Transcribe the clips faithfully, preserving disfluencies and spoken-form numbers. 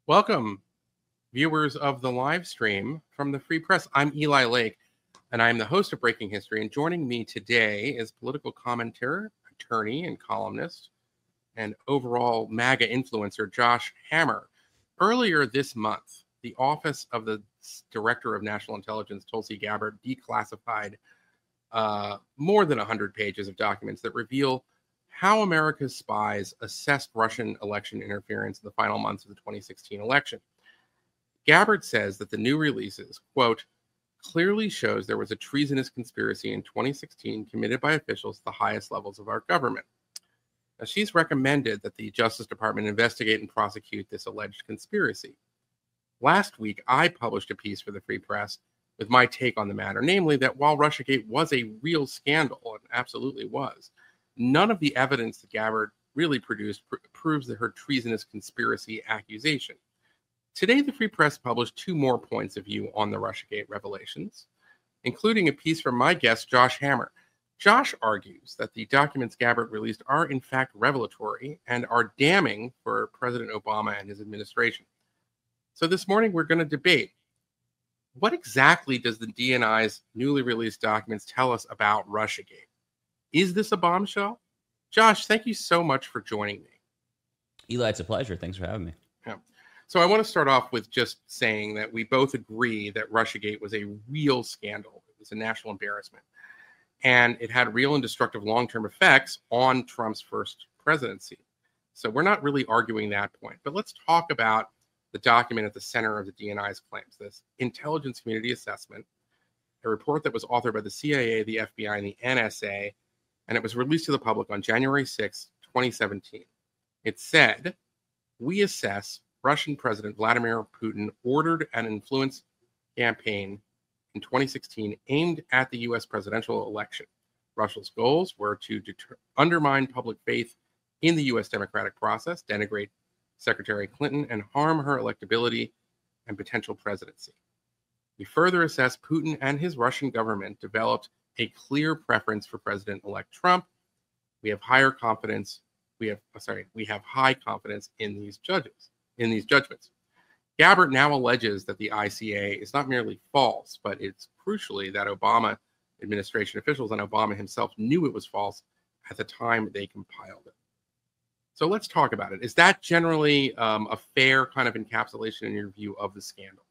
Welcome, viewers of the live stream from the Free Press. I'm Eli Lake, and I'm the host of Breaking History. And joining me today is political commentator, attorney, and columnist, and overall MAGA influencer, Josh Hammer. Earlier this month, the Office of the Director of National Intelligence, Tulsi Gabbard, declassified uh, more than one hundred pages of documents that reveal how America's spies assessed Russian election interference in the final months of the twenty sixteen election. Gabbard says that the new releases, quote, clearly shows there was a treasonous conspiracy in twenty sixteen committed by officials at the highest levels of our government. Now, she's recommended that the Justice Department investigate and prosecute this alleged conspiracy. Last week, I published a piece for the Free Press with my take on the matter, namely that while Russiagate was a real scandal, and absolutely was, none of the evidence that Gabbard really produced pr- proves that her treasonous conspiracy accusation. Today, the Free Press published two more points of view on the Russiagate revelations, including a piece from my guest, Josh Hammer. Josh argues that the documents Gabbard released are in fact revelatory and are damning for President Obama and his administration. So this morning, we're going to debate what exactly does the D N I's newly released documents tell us about Russiagate? Is this a bombshell? Josh, thank you so much for joining me. Eli, it's a pleasure. Thanks for having me. Yeah. So I want to start off with just saying that we both agree that Russiagate was a real scandal. It was a national embarrassment. And it had real and destructive long-term effects on Trump's first presidency. So we're not really arguing that point. But let's talk about the document at the center of the D N I's claims, this intelligence community assessment, a report that was authored by the C I A, the F B I, and the N S A, and it was released to the public on January sixth, twenty seventeen. It said, we assess Russian President Vladimir Putin ordered an influence campaign in twenty sixteen aimed at the U S presidential election. Russia's goals were to deter- undermine public faith in the U S democratic process, denigrate Secretary Clinton, and harm her electability and potential presidency. We further assess Putin and his Russian government developed a clear preference for President-elect Trump. We have higher confidence. We have sorry. We have high confidence in these judges, in these judgments. Gabbard now alleges that the I C A is not merely false, but it's crucially that Obama administration officials and Obama himself knew it was false at the time they compiled it. So let's talk about it. Is that generally um, a fair kind of encapsulation in your view of the scandal?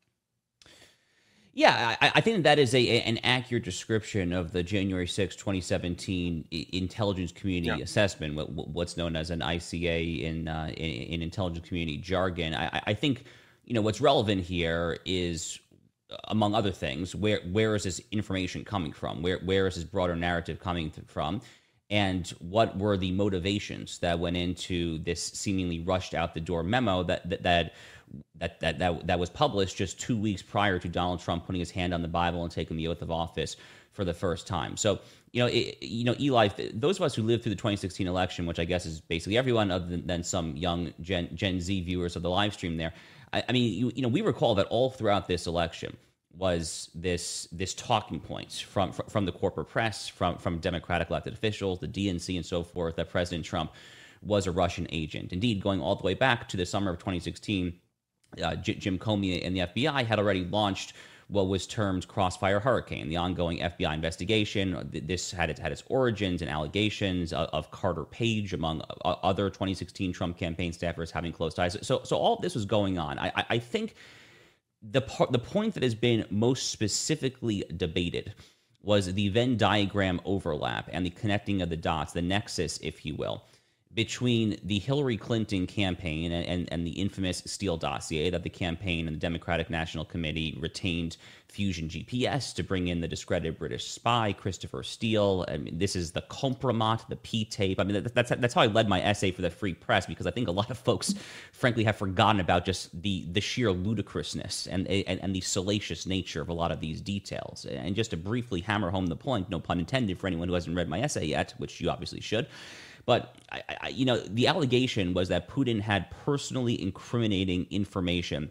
Yeah, I, I think that is a, an accurate description of the January sixth, twenty seventeen intelligence community yeah. assessment, what, what's known as an I C A in, uh, in, in intelligence community jargon. I, I think, you know, what's relevant here is, among other things, where where is this information coming from? Where where is this broader narrative coming from? And what were the motivations that went into this seemingly rushed out the door memo that that that that that that, that was published just two weeks prior to Donald Trump putting his hand on the Bible and taking the oath of office for the first time? So, you know, it, you know, Eli, those of us who lived through the twenty sixteen election, which I guess is basically everyone other than, than some young Gen Gen Z viewers of the live stream there, I, I mean, you, you know, we recall that all throughout this election was this this talking points from from the corporate press, from from Democratic elected officials, the D N C, and so forth, that President Trump was a Russian agent. Indeed, going all the way back to the summer of twenty sixteen, uh, J- Jim Comey and the F B I had already launched what was termed Crossfire Hurricane, the ongoing F B I investigation. This had its, had its origins and allegations of, of Carter Page, among other twenty sixteen Trump campaign staffers, having close ties. So, so all of this was going on. I, I, I think the part, the point that has been most specifically debated was the Venn diagram overlap and the connecting of the dots, the nexus, if you will, between the Hillary Clinton campaign and, and, and the infamous Steele dossier that the campaign and the Democratic National Committee retained Fusion G P S to bring in the discredited British spy, Christopher Steele. I mean, this is the compromat, the P-tape. I mean, that's that's how I led my essay for the Free Press, because I think a lot of folks, frankly, have forgotten about just the the sheer ludicrousness and, and, and the salacious nature of a lot of these details. And just to briefly hammer home the point, no pun intended for anyone who hasn't read my essay yet, which you obviously should, but, I, I, you know, the allegation was that Putin had personally incriminating information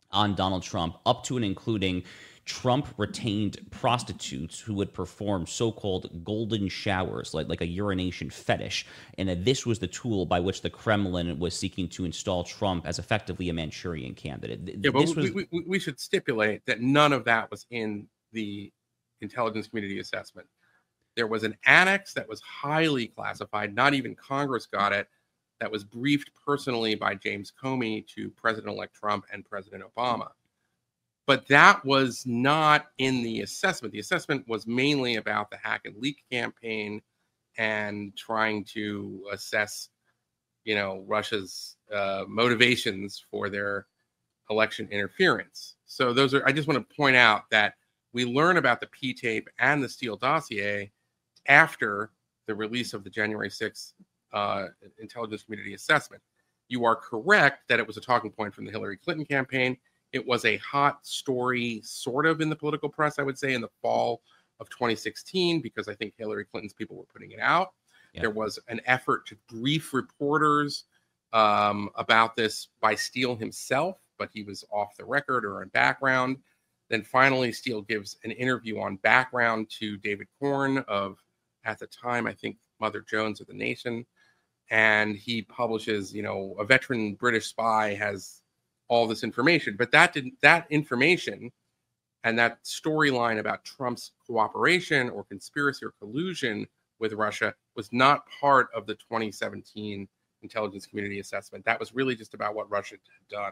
on Donald Trump, up to and including Trump retained prostitutes who would perform so-called golden showers, like, like a urination fetish, and that this was the tool by which the Kremlin was seeking to install Trump as effectively a Manchurian candidate. Yeah, but this was... we, we, we should stipulate that none of that was in the intelligence community assessment. There was an annex that was highly classified, not even Congress got it, that was briefed personally by James Comey to President-elect Trump and President Obama. But that was not in the assessment. The assessment was mainly about the hack and leak campaign and trying to assess, you know, Russia's uh, motivations for their election interference. So those are, I just want to point out that we learn about the P-tape and the Steele dossier after the release of the January sixth uh, intelligence community assessment. You are correct that it was a talking point from the Hillary Clinton campaign. It was a hot story, sort of, in the political press, I would say, in the fall of twenty sixteen, because I think Hillary Clinton's people were putting it out. Yeah. There was an effort to brief reporters um, about this by Steele himself, but he was off the record or in background. Then finally, Steele gives an interview on background to David Corn of, at the time, I think, Mother Jones of the Nation. And he publishes, you know, a veteran British spy has all this information, but that didn't, that information and that storyline about Trump's cooperation or conspiracy or collusion with Russia was not part of the twenty seventeen intelligence community assessment. That was really just about what Russia had done.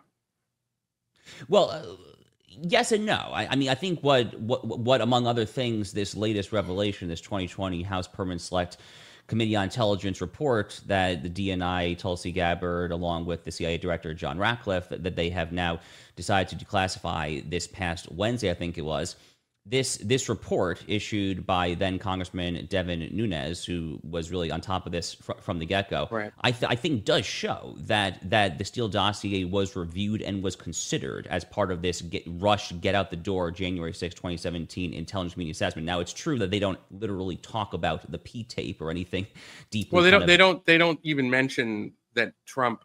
Well, uh, yes and no. I, I mean, I think what, what, what, among other things, this latest revelation, this twenty twenty House Permanent Select Committee on Intelligence report that the D N I, Tulsi Gabbard, along with the C I A Director John Ratcliffe, that, that they have now decided to declassify this past Wednesday, I think it was. This this report issued by then Congressman Devin Nunes, who was really on top of this fr- from the get-go, right. I, th- I think does show that that the Steele dossier was reviewed and was considered as part of this get, rush, get out the door, January sixth, twenty seventeen intelligence community assessment. Now, it's true that they don't literally talk about the P-tape or anything deeply. Well, they don't. Of, they don't. They don't even mention that Trump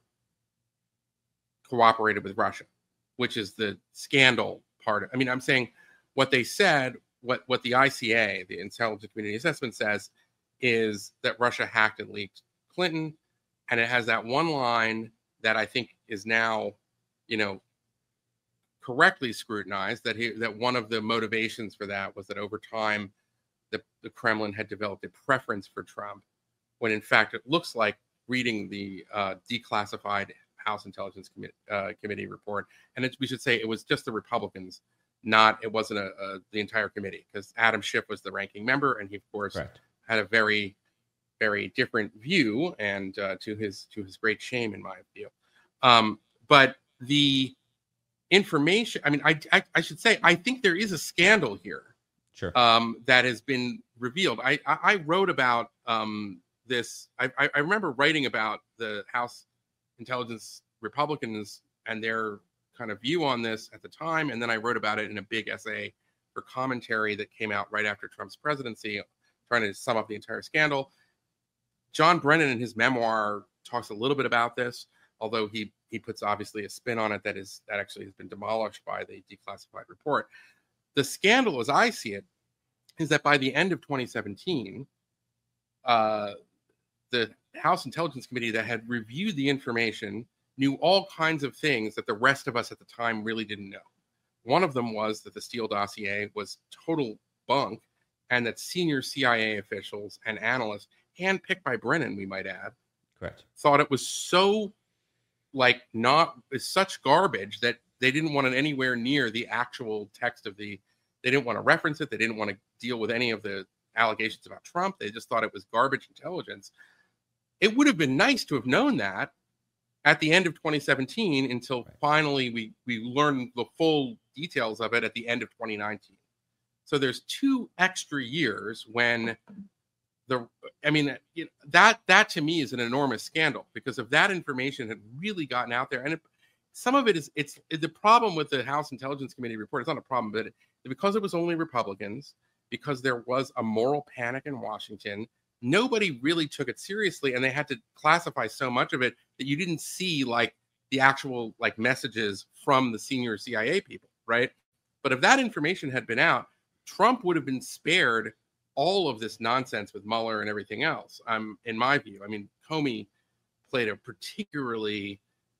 cooperated with Russia, which is the scandal part. I mean, I'm saying. What they said, what, what the I C A, the Intelligence Community Assessment, says is that Russia hacked and leaked Clinton. And it has that one line that I think is now, you know, correctly scrutinized, that he, that one of the motivations for that was that over time, the, the Kremlin had developed a preference for Trump, when in fact, it looks like, reading the uh, declassified House Intelligence Committee, uh, Committee report, and it's, we should say it was just the Republicans, not, it wasn't a, a the entire committee, because Adam Schiff was the ranking member, and he of course Correct. had a very, very different view, and uh, to his to his great shame, in my view. Um, but the information, I mean, I, I I should say, I think there is a scandal here, sure, um, that has been revealed. I I, I wrote about um, this. I, I remember writing about the House Intelligence Republicans and their kind of view on this at the time, and then I wrote about it in a big essay for commentary that came out right after Trump's presidency, trying to sum up the entire scandal. John Brennan, in his memoir, talks a little bit about this, although he he puts obviously a spin on it that is that actually has been demolished by the declassified report. The scandal, as I see it, is that by the end of twenty seventeen, uh, the House Intelligence Committee that had reviewed the information knew all kinds of things that the rest of us at the time really didn't know. One of them was that the Steele dossier was total bunk, and that senior C I A officials and analysts, handpicked by Brennan, we might add, correct, thought it was so, like, not, it's such garbage that they didn't want it anywhere near the actual text of the, they didn't want to reference it. They didn't want to deal with any of the allegations about Trump. They just thought it was garbage intelligence. It would have been nice to have known that at the end of twenty seventeen, until right. finally we we learned the full details of it at the end of twenty nineteen. So there's two extra years when the, I mean, you know, that that to me is an enormous scandal, because if that information had really gotten out there, and it, some of it is, it's the problem with the House Intelligence Committee report. It's not a problem, but it, because it was only Republicans, because there was a moral panic in Washington, nobody really took it seriously, and they had to classify so much of it that you didn't see, like, the actual like messages from the senior C I A people, right? But if that information had been out, Trump would have been spared all of this nonsense with Mueller and everything else. Um, in my view, I mean, Comey played a particularly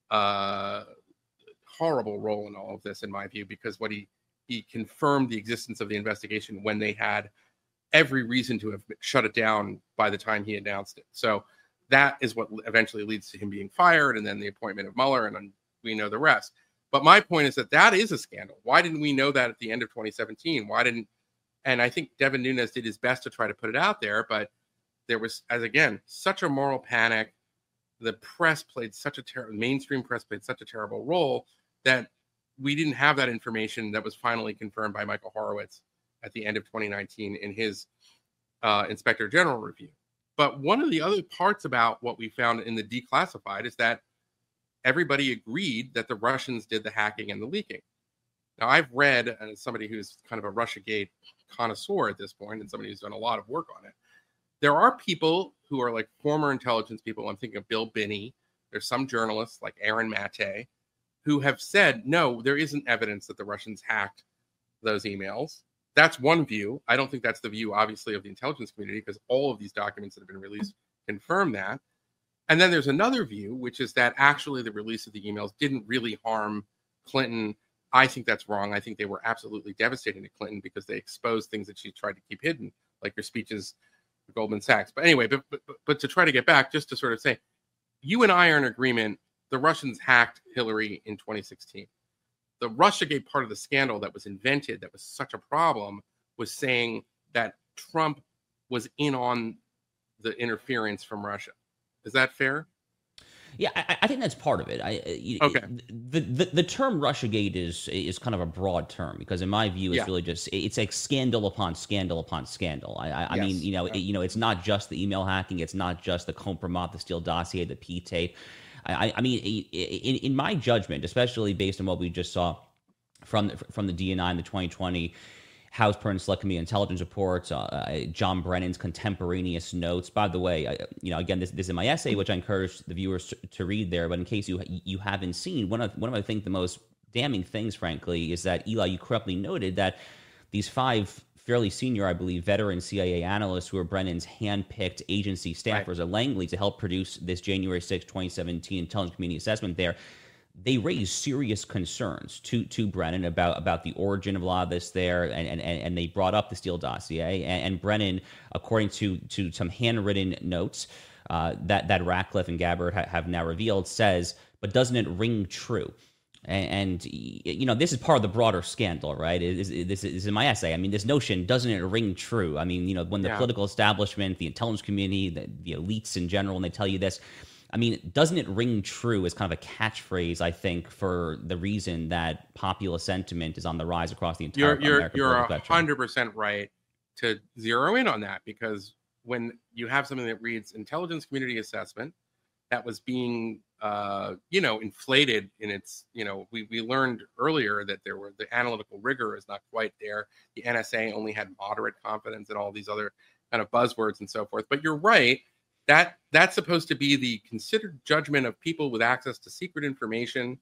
uh, horrible role in all of this, in my view, because what he he confirmed the existence of the investigation when they had every reason to have shut it down by the time he announced it. So that is what eventually leads to him being fired, and then the appointment of Mueller, and then we know the rest. But my point is that that is a scandal. Why didn't we know that at the end of twenty seventeen? Why didn't, and I think Devin Nunes did his best to try to put it out there, but there was, as again, such a moral panic. The press played such a terrible, mainstream press played such a terrible role that we didn't have that information that was finally confirmed by Michael Horowitz at the end of twenty nineteen in his uh, Inspector General review. But one of the other parts about what we found in the declassified is that everybody agreed that the Russians did the hacking and the leaking. Now, I've read, and as somebody who's kind of a Russiagate connoisseur at this point, and somebody who's done a lot of work on it, there are people who are like former intelligence people. I'm thinking of Bill Binney. There's some journalists like Aaron Mate who have said, no, there isn't evidence that the Russians hacked those emails. That's one view. I don't think that's the view, obviously, of the intelligence community, because all of these documents that have been released confirm that. And then there's another view, which is that actually the release of the emails didn't really harm Clinton. I think that's wrong. I think they were absolutely devastating to Clinton because they exposed things that she tried to keep hidden, like her speeches to Goldman Sachs. But anyway, but, but, but to try to get back, just to sort of say, you and I are in agreement, the Russians hacked Hillary in twenty sixteen. The Russiagate part of the scandal that was invented that was such a problem was saying that Trump was in on the interference from Russia. Is that fair? Yeah, I, I think that's part of it. I you, okay. The, the the term Russiagate is is kind of a broad term because, in my view, it's yeah. really just it's like scandal upon scandal upon scandal. I, I, yes. I mean, you know, yeah. it, you know, it's not just the email hacking, it's not just the Compromat, the Steele dossier, the P tape. I, I mean, in, in my judgment, especially based on what we just saw from the, from the D N I in the twenty twenty House Permanent Select Committee intelligence reports, uh, John Brennan's contemporaneous notes. By the way, I, you know, again, this, this is in my essay, which I encourage the viewers to, to read there. But in case you you haven't seen, one of one of I think the most damning things, frankly, is that Eli, you correctly noted that these five fairly senior, I believe, veteran C I A analysts who were Brennan's handpicked agency staffers right. at Langley to help produce this January sixth, twenty seventeen intelligence community assessment there. They raised serious concerns to to Brennan about, about the origin of a lot of this there, and and, and they brought up the Steele dossier. And, and Brennan, according to, to some handwritten notes uh, that, that Ratcliffe and Gabbard ha- have now revealed, says, but doesn't it ring true? And, you know, this is part of the broader scandal, right? It is, it, this is in my essay. I mean, this notion, doesn't it ring true? I mean, you know, when the yeah. political establishment, the intelligence community, the, the elites in general, and they tell you this, I mean, doesn't it ring true is kind of a catchphrase, I think, for the reason that populist sentiment is on the rise across the entire you're, American You're political one hundred percent right to zero in on that, because when you have something that reads intelligence community assessment, that was being, uh, you know, inflated in its, you know, we, we learned earlier that there were, the analytical rigor is not quite there. The N S A only had moderate confidence and all these other kind of buzzwords and so forth. But you're right, that that's supposed to be the considered judgment of people with access to secret information.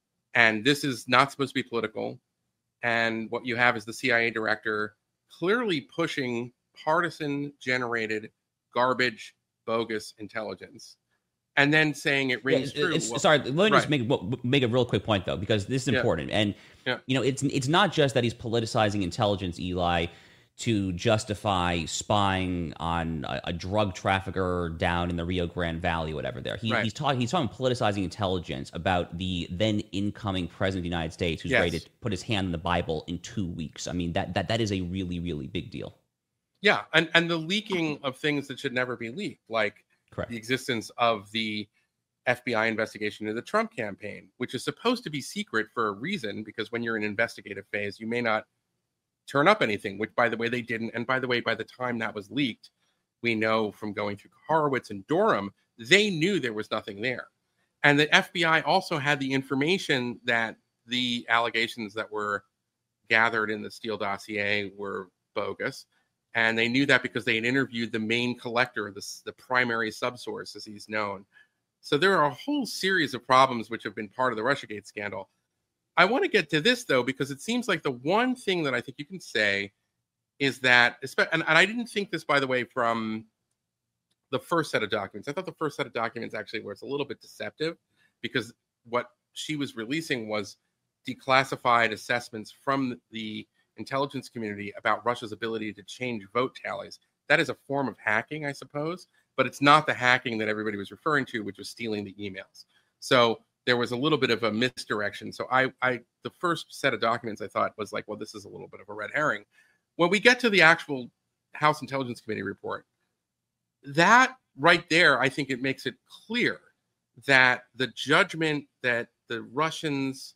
And this is not supposed to be political. And what you have is the C I A director clearly pushing partisan generated garbage, bogus intelligence. And then saying it rings yeah, true. It's, well, sorry, let me right. just make make a real quick point though, because this is important. Yeah. And yeah. you know, it's it's not just that he's politicizing intelligence, Eli, to justify spying on a, a drug trafficker down in the Rio Grande Valley, whatever. There, he, right. he's talking he's talking politicizing intelligence about the then incoming president of the United States, who's yes. ready to put his hand in the Bible in two weeks. I mean, that that that is a really really big deal. Yeah, and and the leaking of things that should never be leaked, like. Correct. The existence of the F B I investigation into the Trump campaign, which is supposed to be secret for a reason, because when you're in investigative phase, you may not turn up anything, which, by the way, they didn't. And by the way, by the time that was leaked, we know from going through Horowitz and Durham, they knew there was nothing there. And the F B I also had the information that the allegations that were gathered in the Steele dossier were bogus. And they knew that because they had interviewed the main collector, the, the primary subsource, as he's known, So there are a whole series of problems which have been part of the Russiagate scandal. I want to get to this, though, because it seems like the one thing that I think you can say is that, and, and I didn't think this, by the way, from the first set of documents. I thought the first set of documents actually was a little bit deceptive, because what she was releasing was declassified assessments from the intelligence community about Russia's ability to change vote tallies. That is a form of hacking, I suppose, but it's not the hacking that everybody was referring to, which was stealing the emails. So there was a little bit of a misdirection. So I, I, the first set of documents I thought was like, well, this is a little bit of a red herring. When we get to the actual House Intelligence Committee report, that right there, I think it makes it clear that the judgment that the Russians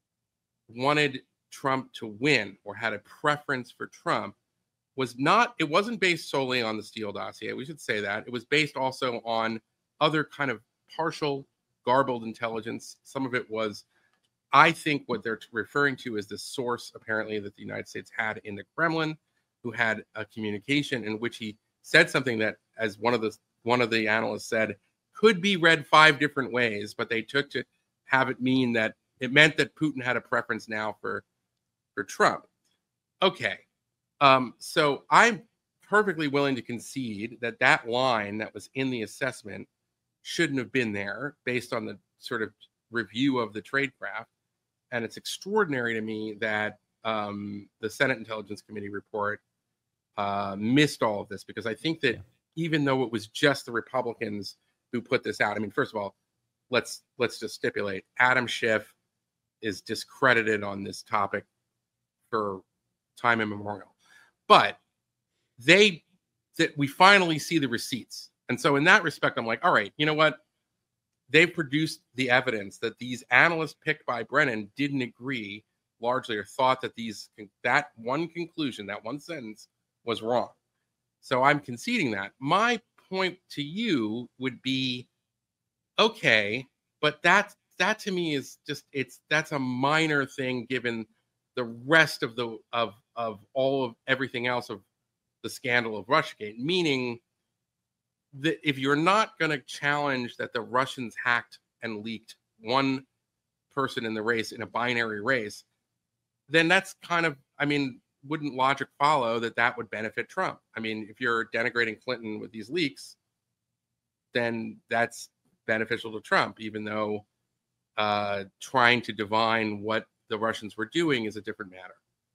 wanted Trump to win, or had a preference for Trump, was not, it wasn't based solely on the Steele dossier. We should say that. It was based also on other kind of partial, garbled intelligence. Some of it was, I think what they're referring to is the source, apparently, that the United States had in the Kremlin, who had a communication in which he said something that, as one of the one of the analysts said, could be read five different ways, but they took to have it mean that it meant that Putin had a preference now for for Trump. Okay. Um, so I'm perfectly willing to concede that that line that was in the assessment shouldn't have been there based on the sort of review of the tradecraft. And it's extraordinary to me that um, the Senate Intelligence Committee report uh, missed all of this, because I think that yeah. even though it was just the Republicans who put this out, I mean, first of all, let's let's just stipulate Adam Schiff is discredited on this topic for time immemorial. But they that we finally see the receipts. And so in that respect, I'm like, all right, you know what? They produced the evidence that these analysts picked by Brennan didn't agree largely, or thought that these that one conclusion, that one sentence was wrong. So I'm conceding that. My point to you would be, okay, but that that to me is just it's that's a minor thing given the rest of the of of all of everything else of the scandal of Russiagate, meaning that if you're not going to challenge that the Russians hacked and leaked one person in the race, in a binary race, then that's kind of, I mean, wouldn't logic follow that that would benefit Trump? I mean, if you're denigrating Clinton with these leaks, then that's beneficial to Trump, even though uh, trying to divine what the Russians were doing is a different matter.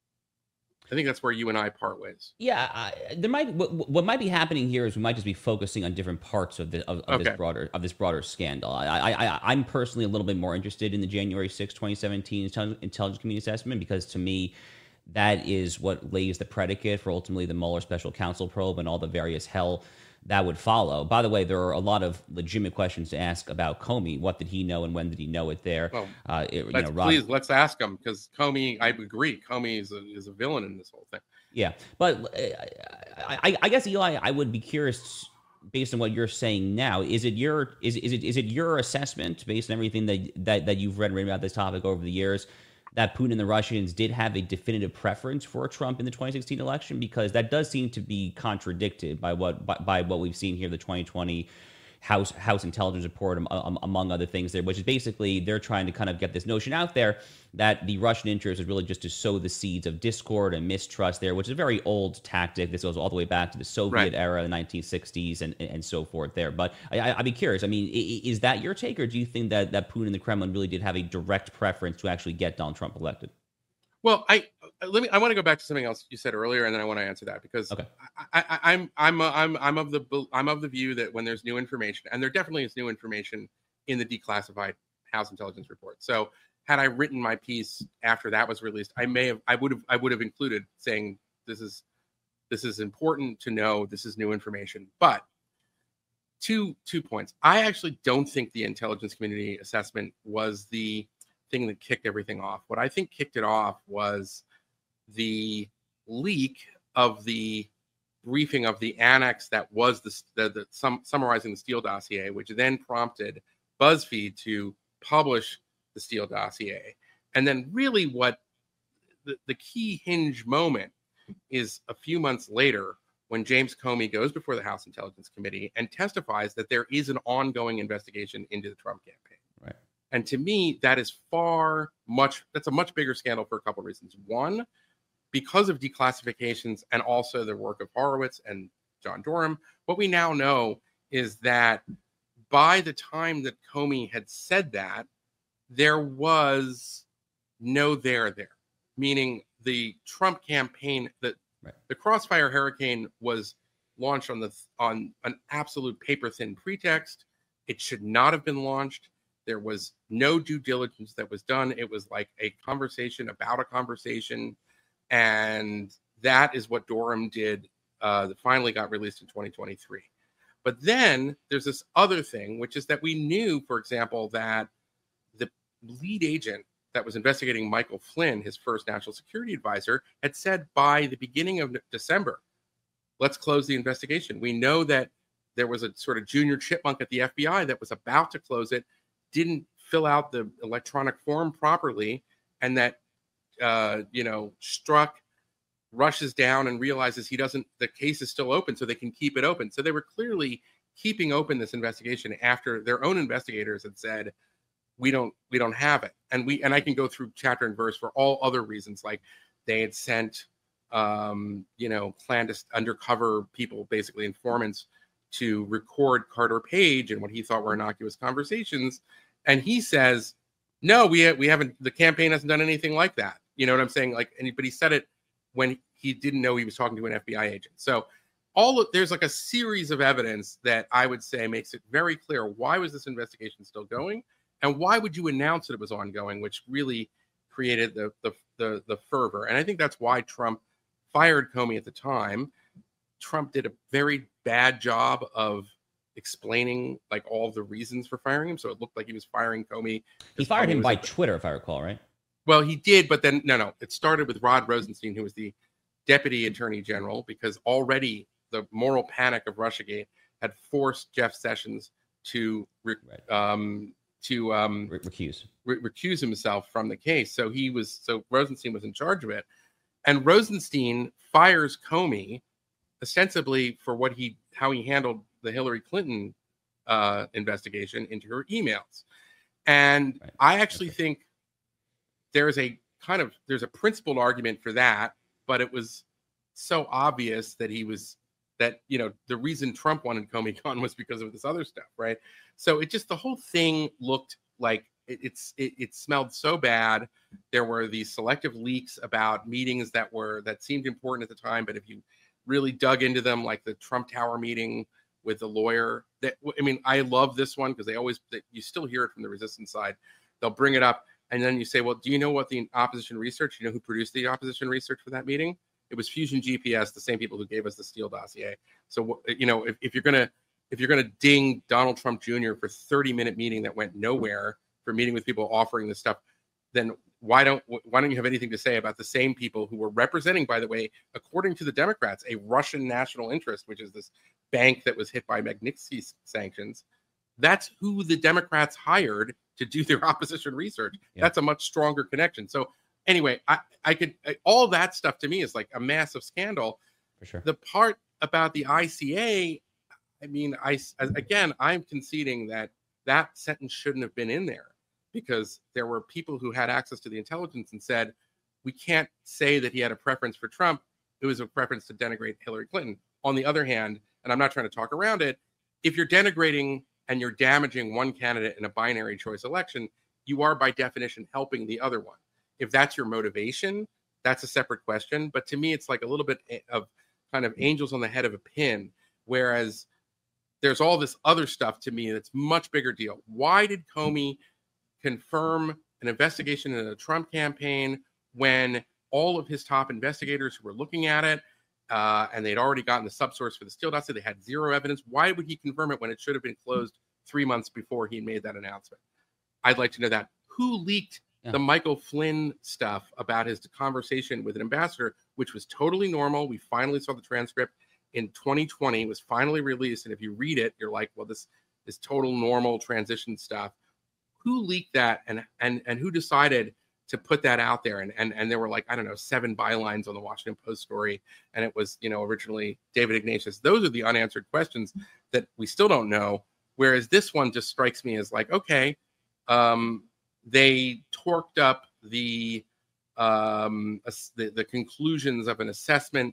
I think that's where you and I part ways. Yeah, I, there might what, what might be happening here is we might just be focusing on different parts of the of, of okay. this broader of this broader scandal. I, I, I I'm personally a little bit more interested in the January sixth, twenty seventeen intelligence community assessment, because to me, that is what lays the predicate for ultimately the Mueller special counsel probe and all the various hell that would follow. By the way, there are a lot of legitimate questions to ask about Comey. What did he know and when did he know it there? Well, uh, it, you know, Rob, please, let's ask him, because Comey, I agree, Comey is a, is a villain in this whole thing. Yeah, but I, I, I guess, Eli, I would be curious, based on what you're saying now, is it your is is it is it your assessment, based on everything that that, that you've read, read about this topic over the years, that Putin and the Russians did have a definitive preference for Trump in the twenty sixteen election? Because that does seem to be contradicted by what by, by what we've seen here, the twenty twenty House House Intelligence Report, um, among other things there, which is basically they're trying to kind of get this notion out there that the Russian interest is really just to sow the seeds of discord and mistrust there, which is a very old tactic. This goes all the way back to the Soviet right. era, the nineteen sixties, and, and so forth there. But I, I'd be curious. I mean, is that your take, or do you think that, that Putin and the Kremlin really did have a direct preference to actually get Donald Trump elected? Well, I let me. I want to go back to something else you said earlier, and then I want to answer that, because okay. I, I, I'm I'm I'm I'm of the I'm of the view that when there's new information, and there definitely is new information in the declassified House Intelligence Report. So had I written my piece after that was released, I may have I would have I would have included saying this is this is important to know, this is new information. But two two points. I actually don't think the intelligence community assessment was the thing that kicked everything off. What I think kicked it off was the leak of the briefing of the annex that was the, the, the sum, summarizing the Steele dossier, which then prompted BuzzFeed to publish the Steele dossier. And then really what the, the key hinge moment is a few months later, when James Comey goes before the House Intelligence Committee and testifies that there is an ongoing investigation into the Trump campaign. Right. And to me, that is far much, that's a much bigger scandal for a couple of reasons. One, because of declassifications and also the work of Horowitz and John Durham, what we now know is that by the time that Comey had said that, there was no there there, meaning the Trump campaign, that right. the Crossfire Hurricane was launched on the on an absolute paper thin pretext. It should not have been launched. There was no due diligence that was done. It was like a conversation about a conversation. And that is what Durham did uh, that finally got released in twenty twenty-three. But then there's this other thing, which is that we knew, for example, that the lead agent that was investigating Michael Flynn, his first national security advisor, had said by the beginning of December, let's close the investigation. We know that there was a sort of junior chipmunk at the F B I that was about to close it, didn't fill out the electronic form properly, and that, uh, you know, Strzok rushes down and realizes he doesn't, the case is still open, so they can keep it open. So they were clearly keeping open this investigation after their own investigators had said, we don't, we don't have it. And we, and I can go through chapter and verse for all other reasons, like they had sent, um, you know, clandestine undercover people, basically informants, to record Carter Page and what he thought were innocuous conversations. And he says, no, we, we haven't, the campaign hasn't done anything like that. You know what I'm saying? Like, and, but he said it when he didn't know he was talking to an F B I agent. So all of, there's like a series of evidence that I would say makes it very clear, why was this investigation still going? And why would you announce that it was ongoing, which really created the, the, the, the fervor. And I think that's why Trump fired Comey at the time. Trump did a very bad job of explaining like all of the reasons for firing him. So it looked like he was firing Comey. He fired Comey him by the, Twitter, if I recall, right? Well, he did, but then no, no. It started with Rod Rosenstein, who was the deputy attorney general, because already the moral panic of Russiagate had forced Jeff Sessions to re- right. um, to um, re- recuse re- recuse himself from the case. So he was so Rosenstein was in charge of it, and Rosenstein fires Comey ostensibly for what he how he handled the Hillary Clinton uh, investigation into her emails. And right. I actually okay. think there's a kind of there's a principled argument for that, but it was so obvious that he was that, you know, the reason Trump wanted Comey gone was because of this other stuff, right? So it just the whole thing looked like it, it's it, it smelled so bad. There were these selective leaks about meetings that were that seemed important at the time, but if you really dug into them, like the Trump Tower meeting with the lawyer, that I mean, I love this one because they always they, you still hear it from the resistance side. They'll bring it up, and then you say, "Well, do you know what the opposition research? You know who produced the opposition research for that meeting? It was Fusion G P S, the same people who gave us the Steele dossier." So, you know, if, if you're gonna if you're gonna ding Donald Trump Junior for thirty minute meeting that went nowhere, for meeting with people offering this stuff, then why don't why don't you have anything to say about the same people who were representing, by the way, according to the Democrats, a Russian national interest, which is this bank that was hit by Magnitsky sanctions? That's who the Democrats hired to do their opposition research. Yeah. That's a much stronger connection. So anyway, I, I could all that stuff to me is like a massive scandal. For sure. The part about the I C A, I mean, I again, I'm conceding that that sentence shouldn't have been in there, because there were people who had access to the intelligence and said, we can't say that he had a preference for Trump. It was a preference to denigrate Hillary Clinton. On the other hand, and I'm not trying to talk around it, if you're denigrating and you're damaging one candidate in a binary choice election, you are by definition helping the other one. If that's your motivation, that's a separate question. But to me, it's like a little bit of kind of angels on the head of a pin, whereas there's all this other stuff to me that's much bigger deal. Why did Comey confirm an investigation in a Trump campaign when all of his top investigators who were looking at it, uh, and they'd already gotten the subsource for the Steele dossier, they had zero evidence? Why would he confirm it when it should have been closed three months before he made that announcement? I'd like to know that. Who leaked yeah. the Michael Flynn stuff about his conversation with an ambassador, which was totally normal? We finally saw the transcript in twenty twenty. It was finally released. And if you read it, you're like, well, this is total normal transition stuff. Who leaked that, and and and who decided to put that out there. And, and, and there were like, I don't know, seven bylines on the Washington Post story. And it was, you know, originally David Ignatius. Those are the unanswered questions that we still don't know. Whereas this one just strikes me as like, okay, um, they torqued up the, um, the, the conclusions of an assessment,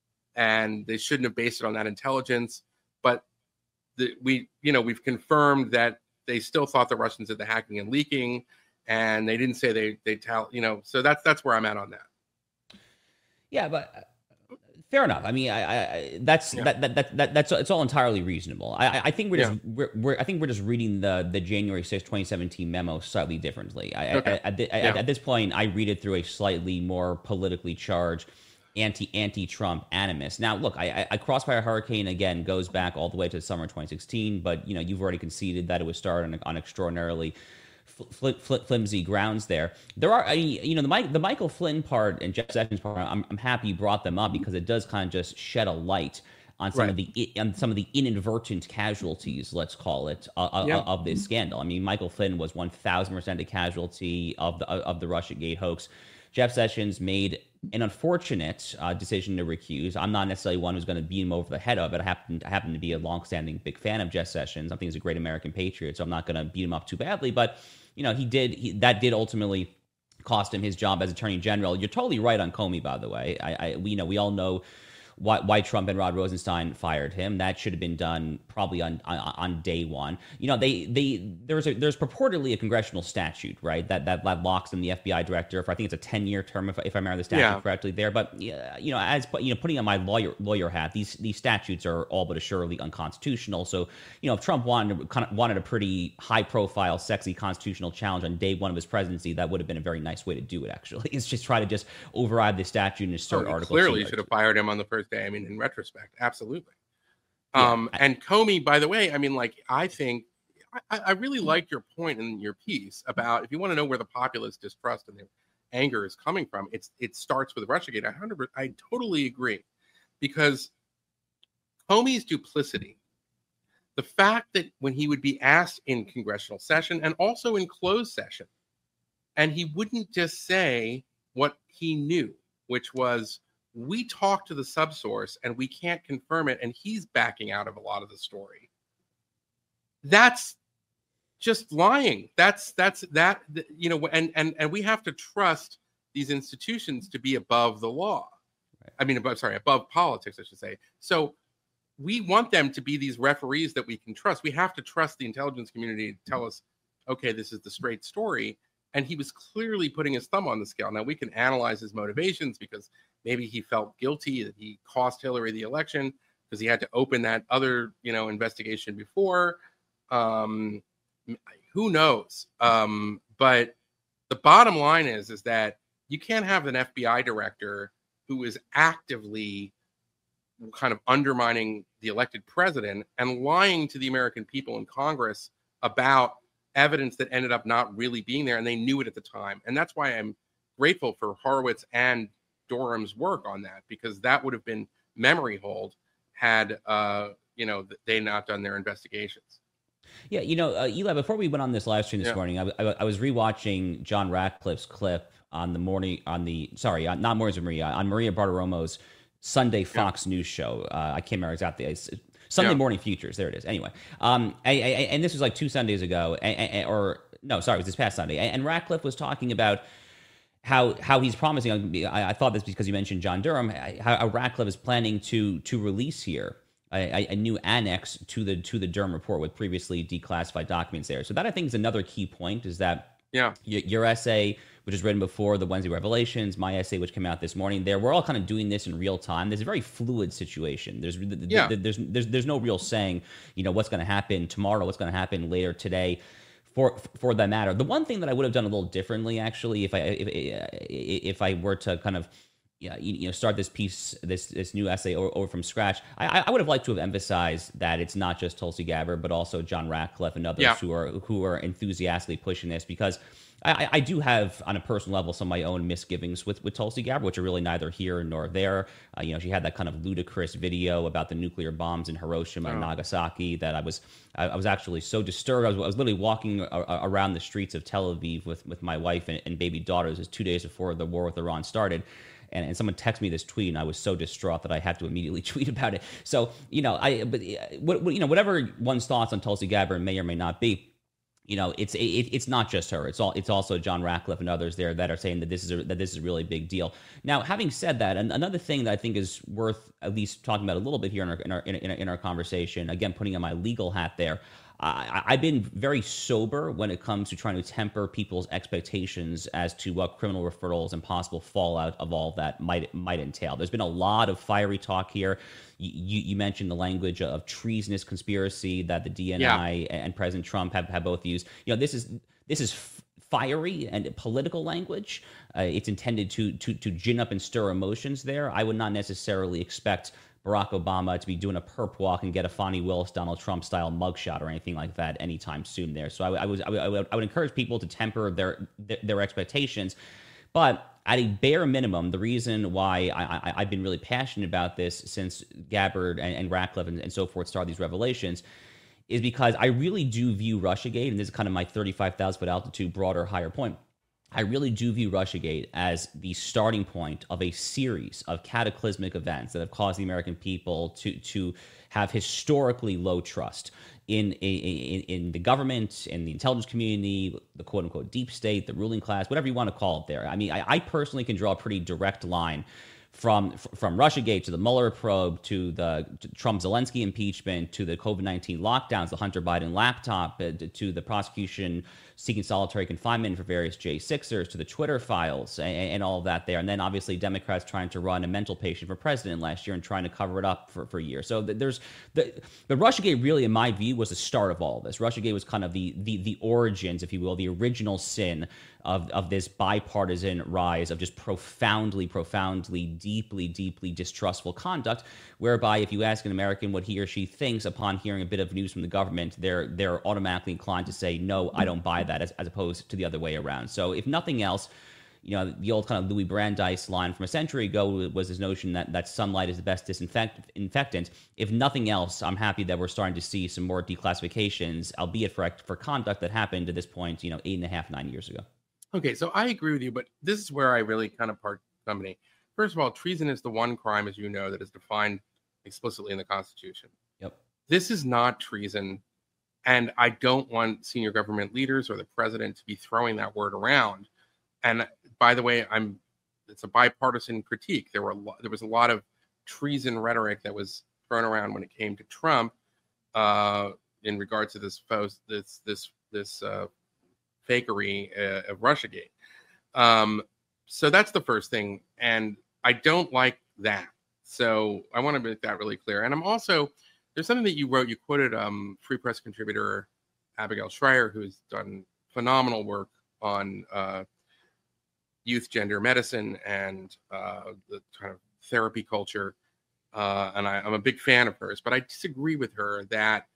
and they shouldn't have based it on that intelligence. But the, we, you know, we've confirmed that they still thought the Russians did the hacking and leaking, and they didn't say they they tell, you know. So that's that's where I'm at on that. Yeah, but uh, fair enough. I mean, I, I that's yeah. that, that that that that's it's all entirely reasonable. I I think we're just yeah. we're, we're I think we're just reading the the January sixth, twenty seventeen memo slightly differently. I, okay. I, I, I, yeah. At this point, I read it through a slightly more politically charged, anti anti Trump animus. Now, look, I, I Crossfire Hurricane again goes back all the way to the summer twenty sixteen, but you know you've already conceded that it was started on, on extraordinarily fl- fl- flimsy grounds. There, there are, I, you know, the Mike, the Michael Flynn part and Jeff Sessions part. I'm, I'm happy you brought them up because it does kind of just shed a light on some right. of the on some of the inadvertent casualties, let's call it, uh, yeah. of this scandal. I mean, Michael Flynn was one thousand percent a casualty of the of the Russiagate hoax. Jeff Sessions made an unfortunate uh, decision to recuse. I'm not necessarily one who's going to beat him over the head of it. I happen, I happen to be a longstanding big fan of Jeff Sessions. I think he's a great American patriot, so I'm not going to beat him up too badly. But, you know, he did he, that did ultimately cost him his job as Attorney General. You're totally right on Comey, by the way. I, I we, you know, we all know why, why Trump and Rod Rosenstein fired him. That should have been done probably on on, on day one. You know, they they there's a there's purportedly a congressional statute, right? That that, that locks in the F B I director for I think it's a ten year term if, if I remember the statute yeah. correctly there. But yeah, you know, as you know, putting on my lawyer lawyer hat, these these statutes are all but assuredly unconstitutional. So you know, if Trump wanted to, kind of wanted a pretty high profile, sexy constitutional challenge on day one of his presidency, that would have been a very nice way to do it. Actually, it's just try to just override the statute and assert oh, Article. Clearly, should have fired him on the first day. I mean, in retrospect, absolutely. Yeah. Um, and Comey, by the way, I mean, like, I think I, I really liked your point in your piece about if you want to know where the populist distrust and their anger is coming from, it's it starts with Russiagate. I one hundred I totally agree, because Comey's duplicity, the fact that when he would be asked in congressional session and also in closed session, and he wouldn't just say what he knew, which was, we talked to the subsource and we can't confirm it, and he's backing out of a lot of the story. That's just lying. That's that's that you know, and and and we have to trust these institutions to be above the law. Right. I mean, above sorry, above politics, I should say. So we want them to be these referees that we can trust. We have to trust the intelligence community to tell us, okay, this is the straight story. And he was clearly putting his thumb on the scale. Now, we can analyze his motivations because maybe he felt guilty that he cost Hillary the election because he had to open that other, you know, investigation before. Um, who knows? Um, but the bottom line is, is that you can't have an F B I director who is actively kind of undermining the elected president and lying to the American people in Congress about evidence that ended up not really being there, and they knew it at the time. And that's why I'm grateful for Horowitz and Durham's work on that, because that would have been memory hold had uh, you know they not done their investigations. Yeah, you know, uh, Eli, before we went on this live stream this yeah. morning, I, I, I was rewatching John Ratcliffe's clip on the morning on the sorry, on, not Mornings with Maria, on Maria Bartiromo's Sunday Fox yeah. News show. Uh, I can't remember exactly. It's, Sunday yeah. Morning Futures. There it is. Anyway, um, I, I, and this was like two Sundays ago, and, and, or no, sorry, it was this past Sunday. And, and Ratcliffe was talking about how how he's promising. I, I thought this because you mentioned John Durham. How, how Ratcliffe is planning to to release here a, a new annex to the to the Durham report with previously declassified documents there. So that I think is another key point. Is that yeah, your, your essay, which was written before the Wednesday Revelations, my essay, which came out this morning, there, we're all kind of doing this in real time. There's a very fluid situation. There's yeah. there's, there's there's no real saying, you know, what's going to happen tomorrow, what's going to happen later today, for for that matter. The one thing that I would have done a little differently, actually, if I if, if I were to kind of yeah, you know, start this piece, this this new essay over, over from scratch, I, I would have liked to have emphasized that it's not just Tulsi Gabbard, but also John Ratcliffe and others yeah. who are who are enthusiastically pushing this, because I, I do have, on a personal level, some of my own misgivings with, with Tulsi Gabbard, which are really neither here nor there. Uh, you know, she had that kind of ludicrous video about the nuclear bombs in Hiroshima and Oh. Nagasaki that I was I, I was actually so disturbed. I was, I was literally walking a, around the streets of Tel Aviv with, with my wife and, and baby daughter. It was two days before the war with Iran started. And, and someone texted me this tweet, and I was so distraught that I had to immediately tweet about it. So, you know, I, but, what, what, you know, whatever one's thoughts on Tulsi Gabbard may or may not be, you know, it's it, it's not just her. It's all it's also John Ratcliffe and others there that are saying that this is a, that this is a really big deal. Now, having said that, and another thing that I think is worth at least talking about a little bit here in our in our in our, in our conversation, again, putting on my legal hat there. I, I've been very sober when it comes to trying to temper people's expectations as to what criminal referrals and possible fallout of all of that might might entail. There's been a lot of fiery talk here. You, you mentioned the language of treasonous conspiracy that the D N I yeah. and President Trump have, have both used. You know, this is this is fiery and political language. Uh, it's intended to to to gin up and stir emotions there. I would not necessarily expect Barack Obama to be doing a perp walk and get a Fonnie Willis, Donald Trump style mugshot or anything like that anytime soon there. So I, I was I would, I would I would encourage people to temper their their expectations, but at a bare minimum, the reason why I, I, I've been really passionate about this since Gabbard and, and Ratcliffe and, and so forth started these revelations is because I really do view Russiagate, and this is kind of my thirty-five thousand foot altitude, broader, higher point. I really do view Russiagate as the starting point of a series of cataclysmic events that have caused the American people to to have historically low trust in in, in the government, in the intelligence community, the quote unquote deep state, the ruling class, whatever you want to call it there. I mean, I, I personally can draw a pretty direct line from from Russiagate to the Mueller probe to the to Trump-Zelensky impeachment to the COVID nineteen lockdowns, the Hunter Biden laptop, uh, to the prosecution seeking solitary confinement for various J sixers, to the Twitter files and, and all of that there. And then obviously Democrats trying to run a mental patient for president last year and trying to cover it up for, for years. So there's the, the Russiagate really, in my view, was the start of all of this. Russiagate was kind of the, the, the origins, if you will, the original sin of, of this bipartisan rise of just profoundly, profoundly, deeply, deeply distrustful conduct, whereby if you ask an American what he or she thinks upon hearing a bit of news from the government, they're they're automatically inclined to say, no, I don't buy that, as, as opposed to the other way around. So if nothing else, you know, the old kind of Louis Brandeis line from a century ago was this notion that, that sunlight is the best disinfectant. If nothing else, I'm happy that we're starting to see some more declassifications, albeit for for conduct that happened at this point, you know, eight and a half, nine years ago. Okay, so I agree with you, but this is where I really kind of part company. First of all, treason is the one crime, as you know, that is defined explicitly in the Constitution. Yep. This is not treason, and I don't want senior government leaders or the president to be throwing that word around. And by the way, I'm it's a bipartisan critique. There were a lot, there was a lot of treason rhetoric that was thrown around when it came to Trump uh, in regards to this this this this uh, fakery uh, of Russiagate. Um, so that's the first thing, and I don't like that. So I want to make that really clear. And I'm also there's something that you wrote. You quoted um, Free Press contributor Abigail Shrier, who's done phenomenal work on uh, youth gender medicine and uh, the kind of therapy culture. Uh, and I, I'm a big fan of hers, but I disagree with her that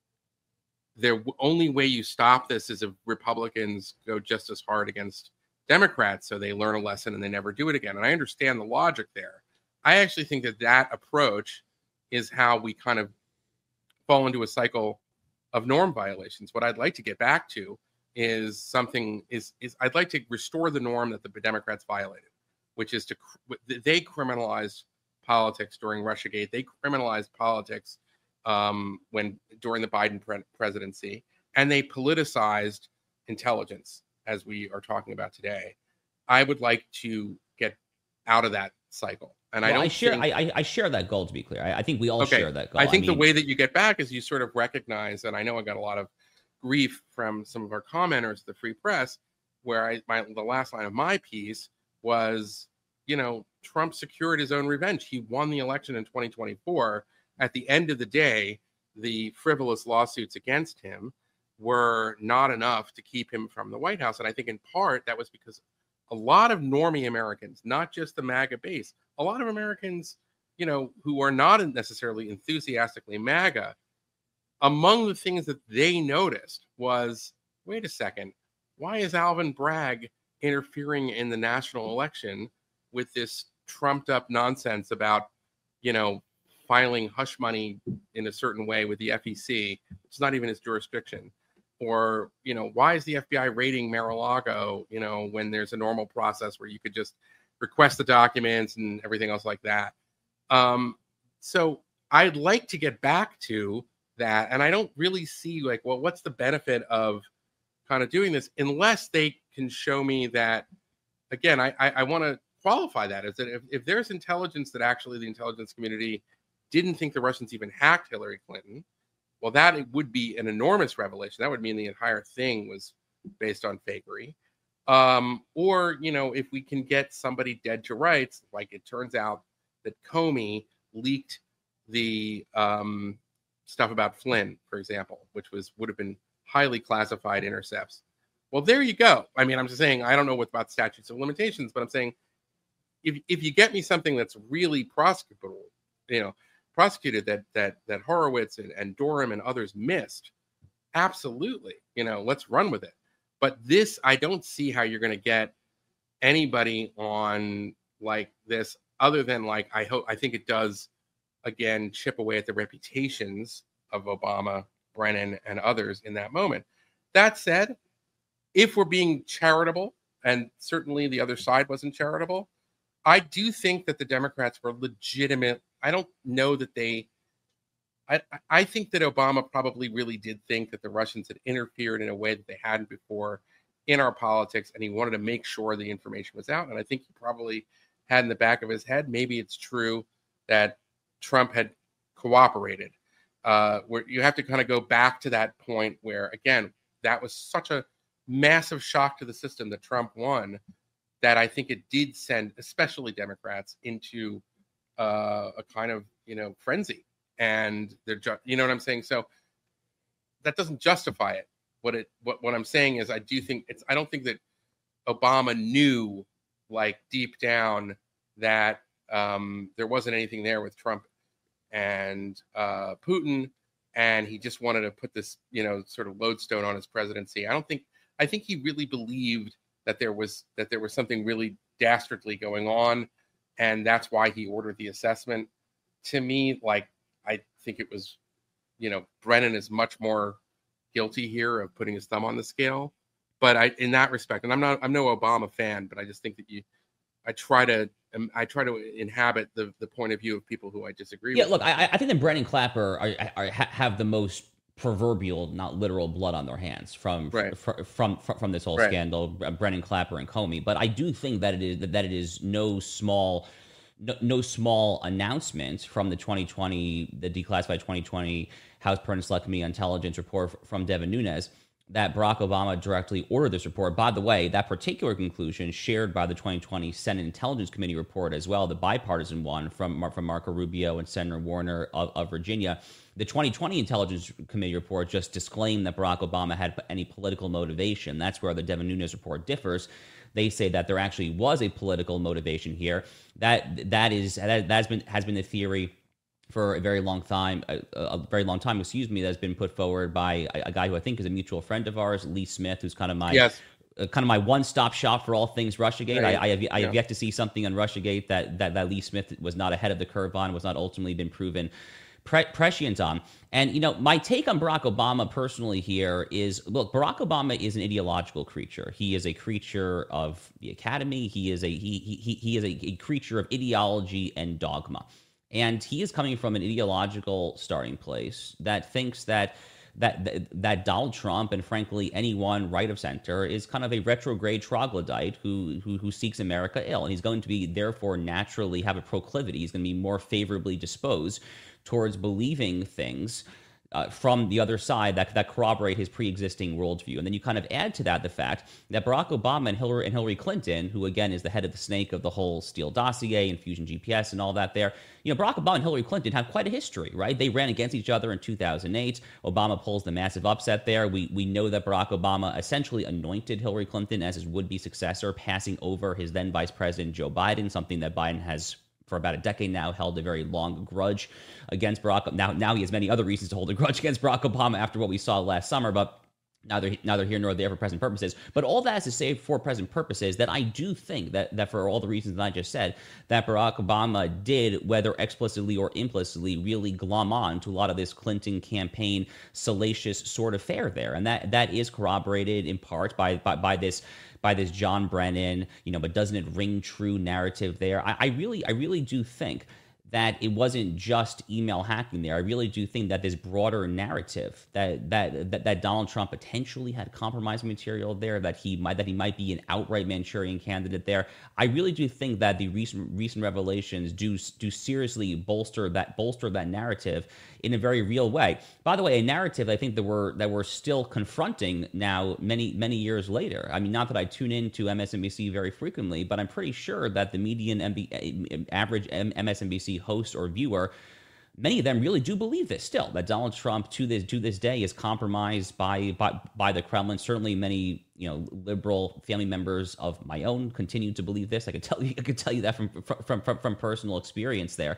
the only way you stop this is if Republicans go just as hard against Democrats, so they learn a lesson and they never do it again. And I understand the logic there. I actually think that that approach is how we kind of fall into a cycle of norm violations. What I'd like to get back to is something is is I'd like to restore the norm that the Democrats violated, which is to they criminalized politics during Russiagate. They criminalized politics um, when during the Biden pre- presidency, and they politicized intelligence, as we are talking about today. I would like to get out of that cycle, and well, I don't. I share. Think, I, I share that goal. To be clear, I, I think we all okay, share that goal. I think I mean, the way that you get back is you sort of recognize, and I know I got a lot of grief from some of our commenters, the Free Press, where I my the last line of my piece was, you know, Trump secured his own revenge. He won the election in twenty twenty-four. At the end of the day, the frivolous lawsuits against him were not enough to keep him from the White House. And I think in part that was because a lot of normie Americans, not just the MAGA base, a lot of Americans, you know, who are not necessarily enthusiastically MAGA, among the things that they noticed was, wait a second, why is Alvin Bragg interfering in the national election with this trumped up nonsense about, you know, filing hush money in a certain way with the F E C? It's not even his jurisdiction. Or, you know, why is the F B I raiding Mar-a-Lago, you know, when there's a normal process where you could just request the documents and everything else like that? Um, so I'd like to get back to that. And I don't really see, like, well, what's the benefit of kind of doing this unless they can show me that, again, I, I, I want to qualify that is that if, if there's intelligence that actually the intelligence community didn't think the Russians even hacked Hillary Clinton, well, that would be an enormous revelation. That would mean the entire thing was based on fakery. Um, or, you know, if we can get somebody dead to rights, like it turns out that Comey leaked the um, stuff about Flynn, for example, which was would have been highly classified intercepts. Well, there you go. I mean, I'm just saying, I don't know what about statutes of limitations, but I'm saying if if you get me something that's really prosecutable, you know, prosecuted that that that Horowitz and, and Durham and others missed, absolutely, you know, let's run with it. But this, I don't see how you're going to get anybody on like this other than like, I hope, I think it does, again, chip away at the reputations of Obama, Brennan, and others in that moment. That said, if we're being charitable, and certainly the other side wasn't charitable, I do think that the Democrats were legitimate. I don't know that they, I, I think that Obama probably really did think that the Russians had interfered in a way that they hadn't before in our politics, and he wanted to make sure the information was out. And I think he probably had in the back of his head, maybe it's true that Trump had cooperated. Uh, where you have to kind of go back to that point where, again, that was such a massive shock to the system that Trump won, that I think it did send, especially Democrats, into uh, a kind of, you know, frenzy. And they're just, you know what I'm saying? So that doesn't justify it. What it, what, what I'm saying is, I do think it's, I don't think that Obama knew, like, deep down that um, there wasn't anything there with Trump and uh, Putin, and he just wanted to put this, you know, sort of lodestone on his presidency. I don't think, I think he really believed that there was, that there was something really dastardly going on, and that's why he ordered the assessment. To me, like, I think it was, you know, Brennan is much more guilty here of putting his thumb on the scale. But I, in that respect, and I'm not, I'm no Obama fan, but I just think that you, I try to, um, I try to inhabit the the point of view of people who I disagree yeah, with. Yeah, look, I, I think that Brennan Clapper are, are, have the most proverbial, not literal, blood on their hands from right. from, from from this whole right. scandal, Brennan Clapper and Comey. But I do think that it is that it is no small. No, no small announcement from the twenty twenty, the declassified twenty twenty House Permanent Select Committee on Intelligence report from Devin Nunes that Barack Obama directly ordered this report. By the way, that particular conclusion shared by the twenty twenty Senate Intelligence Committee report as well, the bipartisan one from, from Marco Rubio and Senator Warner of, of Virginia. The twenty twenty Intelligence Committee report just disclaimed that Barack Obama had any political motivation. That's where the Devin Nunes report differs. They say that there actually was a political motivation here. That that is that has been has been the theory for a very long time, a, a very long time, excuse me, that's been put forward by a, a guy who I think is a mutual friend of ours, Lee Smith, who's kind of my yes. uh, kind of my one-stop shop for all things Russiagate. Right. I, I have I have yeah. yet to see something on Russiagate that, that that Lee Smith was not ahead of the curve on, was not ultimately been proven pre- prescient on. And, you know, my take on Barack Obama personally here is, look, Barack Obama is an ideological creature. He is a creature of the academy. He is a he he he is a, a creature of ideology and dogma. And he is coming from an ideological starting place that thinks that that that, that Donald Trump and frankly anyone right of center is kind of a retrograde troglodyte who, who who seeks America ill, and he's going to be therefore naturally have a proclivity. He's going to be more favorably disposed towards believing things uh, from the other side that that corroborate his pre-existing worldview. And then you kind of add to that the fact that Barack Obama and Hillary and Hillary Clinton, who again is the head of the snake of the whole Steele dossier and Fusion G P S and all that there, you know, Barack Obama and Hillary Clinton have quite a history, right? They ran against each other in two thousand eight. Obama pulls the massive upset there. We we know that Barack Obama essentially anointed Hillary Clinton as his would-be successor, passing over his then Vice President Joe Biden, something that Biden has for about a decade now held a very long grudge against Barack. Now, now he has many other reasons to hold a grudge against Barack Obama after what we saw last summer, but neither neither here nor there for present purposes. But all that is to say for present purposes that I do think that that for all the reasons that I just said, that Barack Obama did, whether explicitly or implicitly, really glom on to a lot of this Clinton campaign salacious sort of fare there. And that that is corroborated in part by by, by this by this John Brennan, you know, but doesn't it ring true narrative there? I, I really I really do think that it wasn't just email hacking there. I really do think that this broader narrative that that that, that Donald Trump potentially had compromised material there, that he might that he might be an outright Manchurian candidate there. I really do think that the recent recent revelations do do seriously bolster that bolster that narrative in a very real way. By the way, a narrative I think that we're that we're still confronting now many many years later. I mean, not that I tune into M S N B C very frequently, but I'm pretty sure that the median M B, average M S N B C host or viewer, many of them really do believe this still, that Donald Trump to this to this day is compromised by by by the Kremlin. Certainly many, you know, liberal family members of my own continue to believe this. I could tell you I could tell you that from from from, from personal experience there.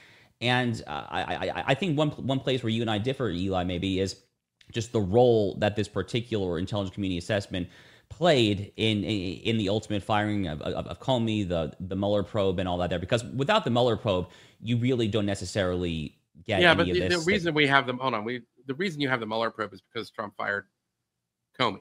And uh, I, I I think one one place where you and I differ, Eli, maybe is just the role that this particular intelligence community assessment played in in, in the ultimate firing of, of, of Comey, the the Mueller probe, and all that there. Because without the Mueller probe, you really don't necessarily get yeah, any but of the, this. the reason we have them, hold on, we the reason you have the Mueller probe is because Trump fired Comey,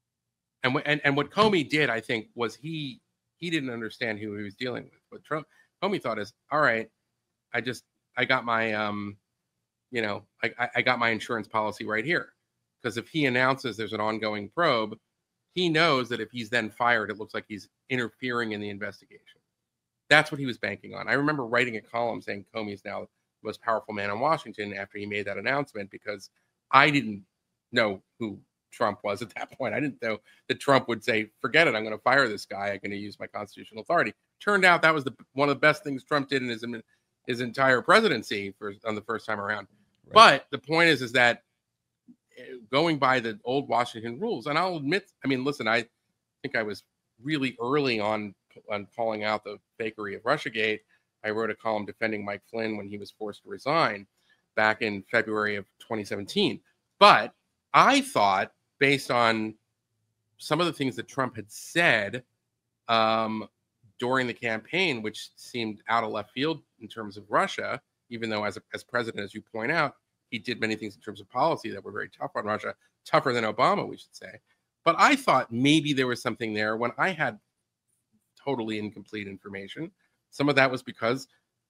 and w- and and what Comey did, I think, was he he didn't understand who he was dealing with. What Trump Comey thought is, all right, I just I got my um, you know, I I got my insurance policy right here, because if he announces there's an ongoing probe, he knows that if he's then fired, it looks like he's interfering in the investigation. That's what he was banking on. I remember writing a column saying Comey is now the most powerful man in Washington after he made that announcement, because I didn't know who Trump was at that point. I didn't know that Trump would say, forget it, I'm going to fire this guy. I'm going to use my constitutional authority. Turned out that was the one of the best things Trump did in his his entire presidency for on the first time around. Right. But the point is, is that going by the old Washington rules, and I'll admit, I mean, listen, I think I was really early on on calling out the fakery of Russiagate. I wrote a column defending Mike Flynn when he was forced to resign back in February of twenty seventeen. But I thought, based on some of the things that Trump had said um, during the campaign, which seemed out of left field in terms of Russia, even though as a, as president, as you point out, he did many things in terms of policy that were very tough on Russia, tougher than Obama, we should say. But I thought maybe there was something there when I had totally incomplete information. Some of that was because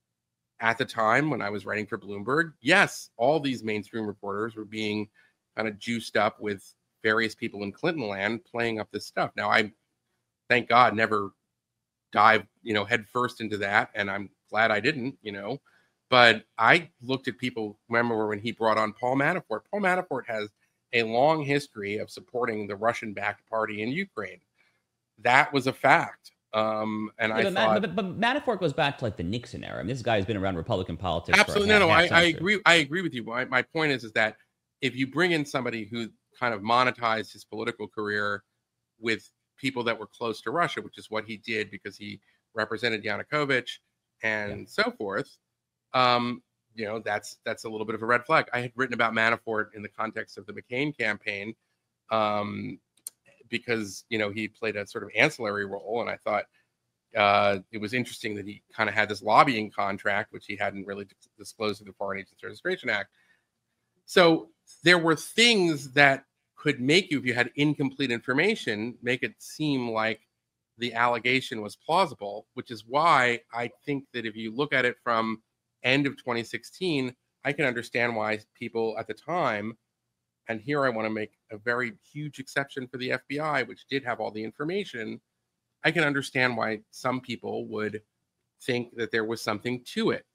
at the time when I was writing for Bloomberg, yes, all these mainstream reporters were being kind of juiced up with various people in Clinton land playing up this stuff. Now, I, thank God, never dived, you know, head first into that, and I'm glad I didn't, you know. But I looked at people, remember when he brought on Paul Manafort. Paul Manafort has a long history of supporting the Russian-backed party in Ukraine. That was a fact. Um, and yeah, I but, thought, but, but Manafort goes back to like the Nixon era. I mean, this guy has been around Republican politics. Absolutely, for a no, no. half, I, I agree. I agree with you. My, my point is, is that if you bring in somebody who kind of monetized his political career with people that were close to Russia, which is what he did because he represented Yanukovych and yeah. so forth, um, you know, that's that's a little bit of a red flag. I had written about Manafort in the context of the McCain campaign. Um, because, you know, he played a sort of ancillary role. And I thought uh, it was interesting that he kind of had this lobbying contract, which he hadn't really disclosed in the Foreign Agents Registration Act. So there were things that could make you, if you had incomplete information, make it seem like the allegation was plausible, which is why I think that if you look at it from end of twenty sixteen, I can understand why people at the time, and here I want to make a very huge exception for the F B I, which did have all the information. I can understand why some people would think that there was something to it.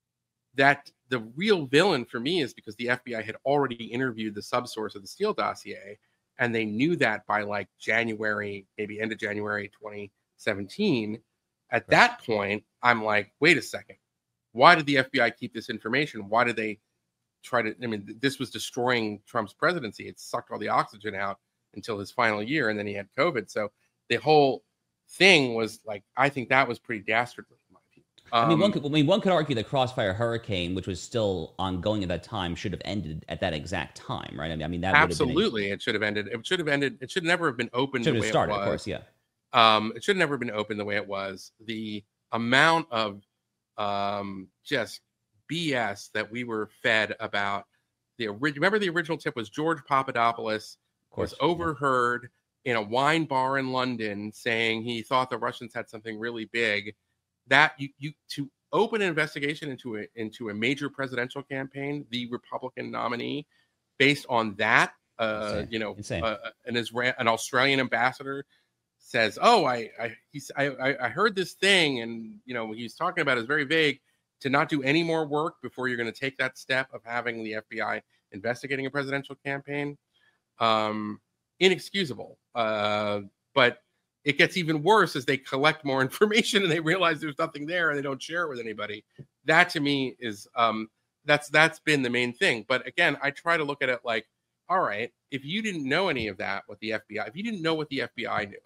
That the real villain for me is because the F B I had already interviewed the subsource of the Steele dossier, and they knew that by like January, maybe end of January twenty seventeen. At right. that point, I'm like, wait a second. Why did the F B I keep this information? Why did they try to, I mean, this was destroying Trump's presidency. It sucked all the oxygen out until his final year, and then he had COVID. So the whole thing was like, I think that was pretty dastardly in my view. I mean, one Um, could, I mean, one could argue that Crossfire Hurricane, which was still ongoing at that time, should have ended at that exact time, right? I mean, I mean that would have been a, absolutely, it should have ended. It should have ended. It should never have been opened the should have way it started, of was. course, yeah. Um, it should have never been open the way it was. The amount of um, just B S that we were fed about the original. Remember, the original tip was George Papadopoulos was overheard yeah. in a wine bar in London saying he thought the Russians had something really big. That you you to open an investigation into a into a major presidential campaign, the Republican nominee, based on that, uh, Insane. you know, Insane. Uh, an Israel, an Australian ambassador says, "Oh, I, I, he's, I, I heard this thing, and you know, he's talking about is very vague." To not do any more work before you're going to take that step of having the F B I investigating a presidential campaign, um, inexcusable. Uh, but it gets even worse as they collect more information and they realize there's nothing there and they don't share it with anybody. That to me is um, that's that's been the main thing. But again, I try to look at it like, all right, if you didn't know any of that with the F B I, if you didn't know what the F B I knew,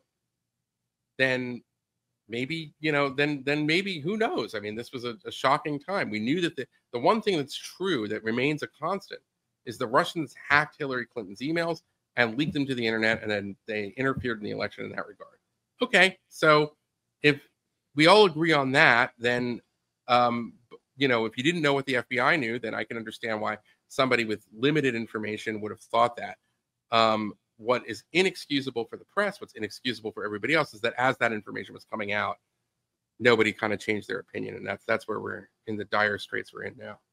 then maybe, you know, then then maybe, who knows? I mean, this was a, a shocking time. We knew that the, the one thing that's true that remains a constant is the Russians hacked Hillary Clinton's emails and leaked them to the internet, and then they interfered in the election in that regard. Okay, so if we all agree on that, then, um, you know, if you didn't know what the F B I knew, then I can understand why somebody with limited information would have thought that. Um, what is inexcusable for the press, what's inexcusable for everybody else, is that as that information was coming out, nobody kind of changed their opinion, and that's that's where we're in the dire straits we're in now.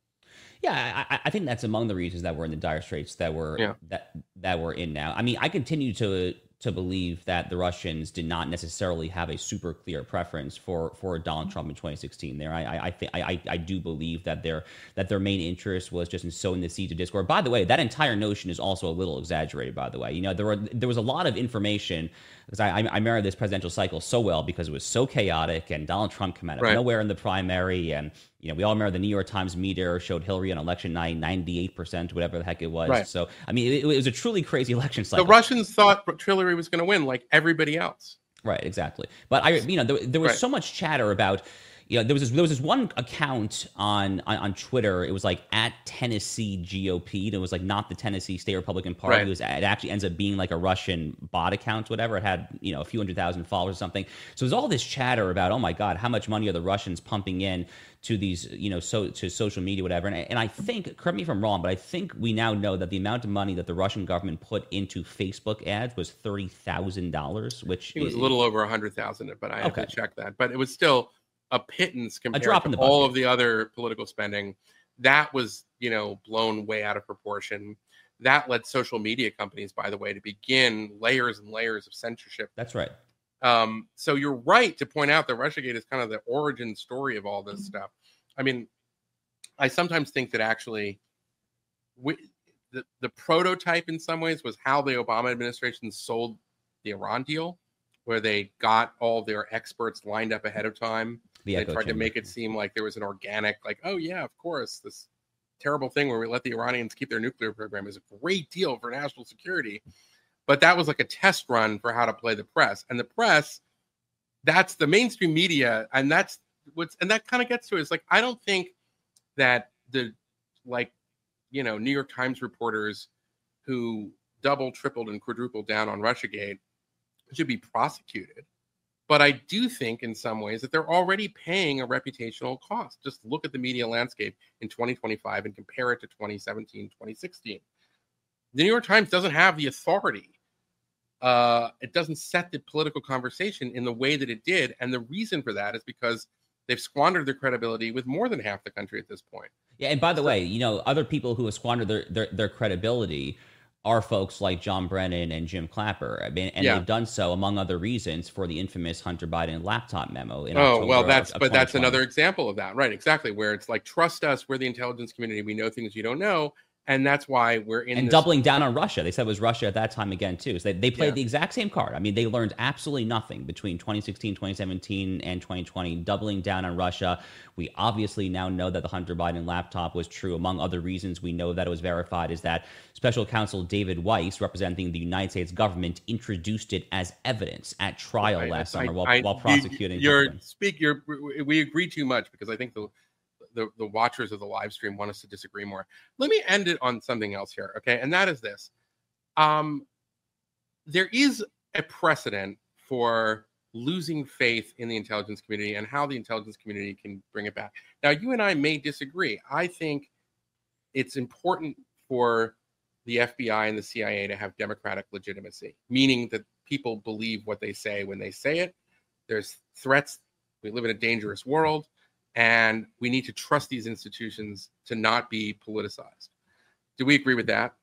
Yeah, I, I think that's among the reasons that we're in the dire straits that we're yeah. that that we're in now. I mean, I continue to to believe that the Russians did not necessarily have a super clear preference for for Donald Trump in twenty sixteen. There, I I I, think, I I do believe that their that their main interest was just in sowing the seeds of discord. By the way, that entire notion is also a little exaggerated. By the way, you know, there were there was a lot of information, because I I remember this presidential cycle so well because it was so chaotic, and Donald Trump came out of right. nowhere in the primary, and you know, we all remember the New York Times meter showed Hillary on election night ninety-eight percent, whatever the heck it was. Right. So, I mean, it, it was a truly crazy election cycle. The Russians thought Hillary was going to win, like everybody else. Right, exactly. But I, you know, there, there was right. so much chatter about, you know, there was this, there was this one account on, on on Twitter. It was like at Tennessee G O P. It was like not the Tennessee State Republican Party. Right. It was it actually ends up being like a Russian bot account, whatever. It had, you know, a few hundred thousand followers or something. So there's all this chatter about, oh my God, how much money are the Russians pumping in to these, you know, so to social media, whatever. And I, and I think, correct me if I'm wrong, but I think we now know that the amount of money that the Russian government put into Facebook ads was thirty thousand dollars, which it was is, a little over a hundred thousand, but I have okay. to check that. But it was still a pittance compared a drop to in the all bucket. of the other political spending. That was, you know, blown way out of proportion. That led social media companies, by the way, to begin layers and layers of censorship. That's right. Um, so you're right to point out that Russiagate is kind of the origin story of all this stuff. I mean, I sometimes think that actually we, the, the prototype in some ways was how the Obama administration sold the Iran deal, where they got all their experts lined up ahead of time. The they tried chamber. to make it seem like there was an organic, like, oh yeah, of course, this terrible thing where we let the Iranians keep their nuclear program is a great deal for national security. But that was like a test run for how to play the press. And the press, that's the mainstream media. And that's what's, and that kind of gets to it. It's like, I don't think that the, like, you know, New York Times reporters who double, tripled, and quadrupled down on Russiagate should be prosecuted. But I do think in some ways that they're already paying a reputational cost. Just look at the media landscape in twenty twenty-five and compare it to twenty seventeen, twenty sixteen. The New York Times doesn't have the authority. Uh, it doesn't set the political conversation in the way that it did. And the reason for that is because they've squandered their credibility with more than half the country at this point. Yeah, and by the so, way, you know, other people who have squandered their, their, their credibility are folks like John Brennan and Jim Clapper. I mean, and yeah. they've done so, among other reasons, for the infamous Hunter Biden laptop memo. In oh, October well, that's of, of but that's another example of that, right? Exactly, where it's like, trust us, we're the intelligence community, we know things you don't know, And that's why we're in and this doubling down on Russia. They said it was Russia at that time again, too. So they, they played yeah. the exact same card. I mean, they learned absolutely nothing between twenty sixteen, twenty seventeen, and twenty twenty, doubling down on Russia. We obviously now know that the Hunter Biden laptop was true. Among other reasons we know that it was verified is that Special Counsel David Weiss, representing the United States government, introduced it as evidence at trial I, last I, summer while, I, while prosecuting. You, you're speak. You're, we agree too much because I think the The, the watchers of the live stream want us to disagree more. Let me end it on something else here, okay? And that is this. Um, there is a precedent for losing faith in the intelligence community and how the intelligence community can bring it back. Now, you and I may disagree. I think it's important for the F B I and the C I A to have democratic legitimacy, meaning that people believe what they say when they say it. There's threats. We live in a dangerous world. And we need to trust these institutions to not be politicized. Do we agree with that?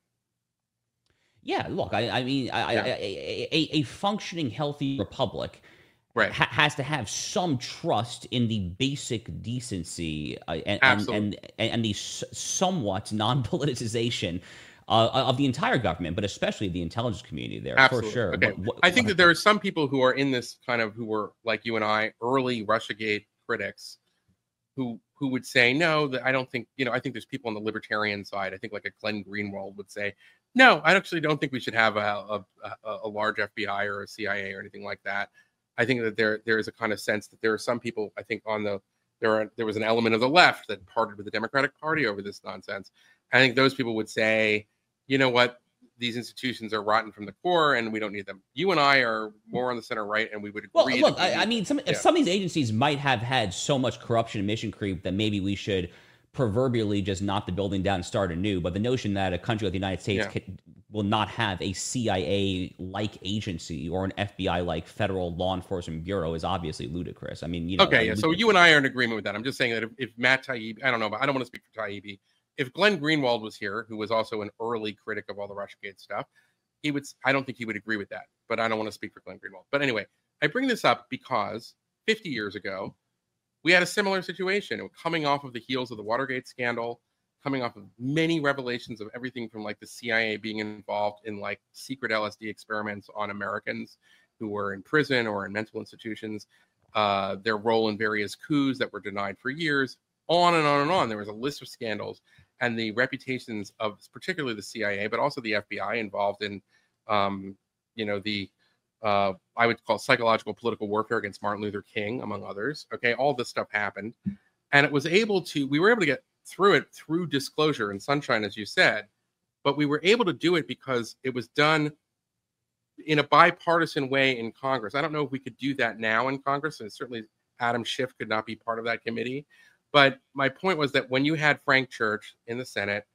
Yeah, look, I, I mean, I, yeah. I, a, a, a functioning, healthy republic right. ha- has to have some trust in the basic decency uh, and, and, and, and the somewhat non-politicization uh, of the entire government, but especially the intelligence community there, Absolutely. for sure. Okay. What, what, I think that there are some people who are in this kind of, who were like you and I, early Russiagate critics, who who would say, no, that I don't think, you know, I think there's people on the libertarian side. I think like a Glenn Greenwald would say, no, I actually don't think we should have a, a, a large F B I or a C I A or anything like that. I think that there there is a kind of sense that there are some people, I think on the, there are there was an element of the left that parted with the Democratic Party over this nonsense. I think those people would say, you know what, these institutions are rotten from the core and we don't need them. You and I are more on the center right, and we would agree. Well, look, I, I mean, some, yeah. some of these agencies might have had so much corruption and mission creep that maybe we should proverbially just knock the building down and start anew. But the notion that a country like the United States yeah. can, will not have a C I A-like agency or an F B I-like federal law enforcement bureau is obviously ludicrous. I mean, you know. Okay, I mean, yeah. So you and I are in agreement with that. I'm just saying that if, if Matt Taibbi, I don't know, but I don't want to speak for Taibbi. If Glenn Greenwald was here, who was also an early critic of all the Russiagate stuff, he would, I don't think he would agree with that, but I don't want to speak for Glenn Greenwald. But anyway, I bring this up because fifty years ago, we had a similar situation. It was coming off of the heels of the Watergate scandal, coming off of many revelations of everything from like the C I A being involved in like secret L S D experiments on Americans who were in prison or in mental institutions, uh, their role in various coups that were denied for years, on and on and on. There was a list of scandals. And the reputations of particularly the C I A, but also the F B I involved in, um, you know, the, uh, I would call psychological political warfare against Martin Luther King, among others. Okay, all this stuff happened. And it was able to, we were able to get through it through disclosure and sunshine, as you said, but we were able to do it because it was done in a bipartisan way in Congress. I don't know if we could do that now in Congress, and certainly Adam Schiff could not be part of that committee. But my point was that when you had Frank Church in the Senate,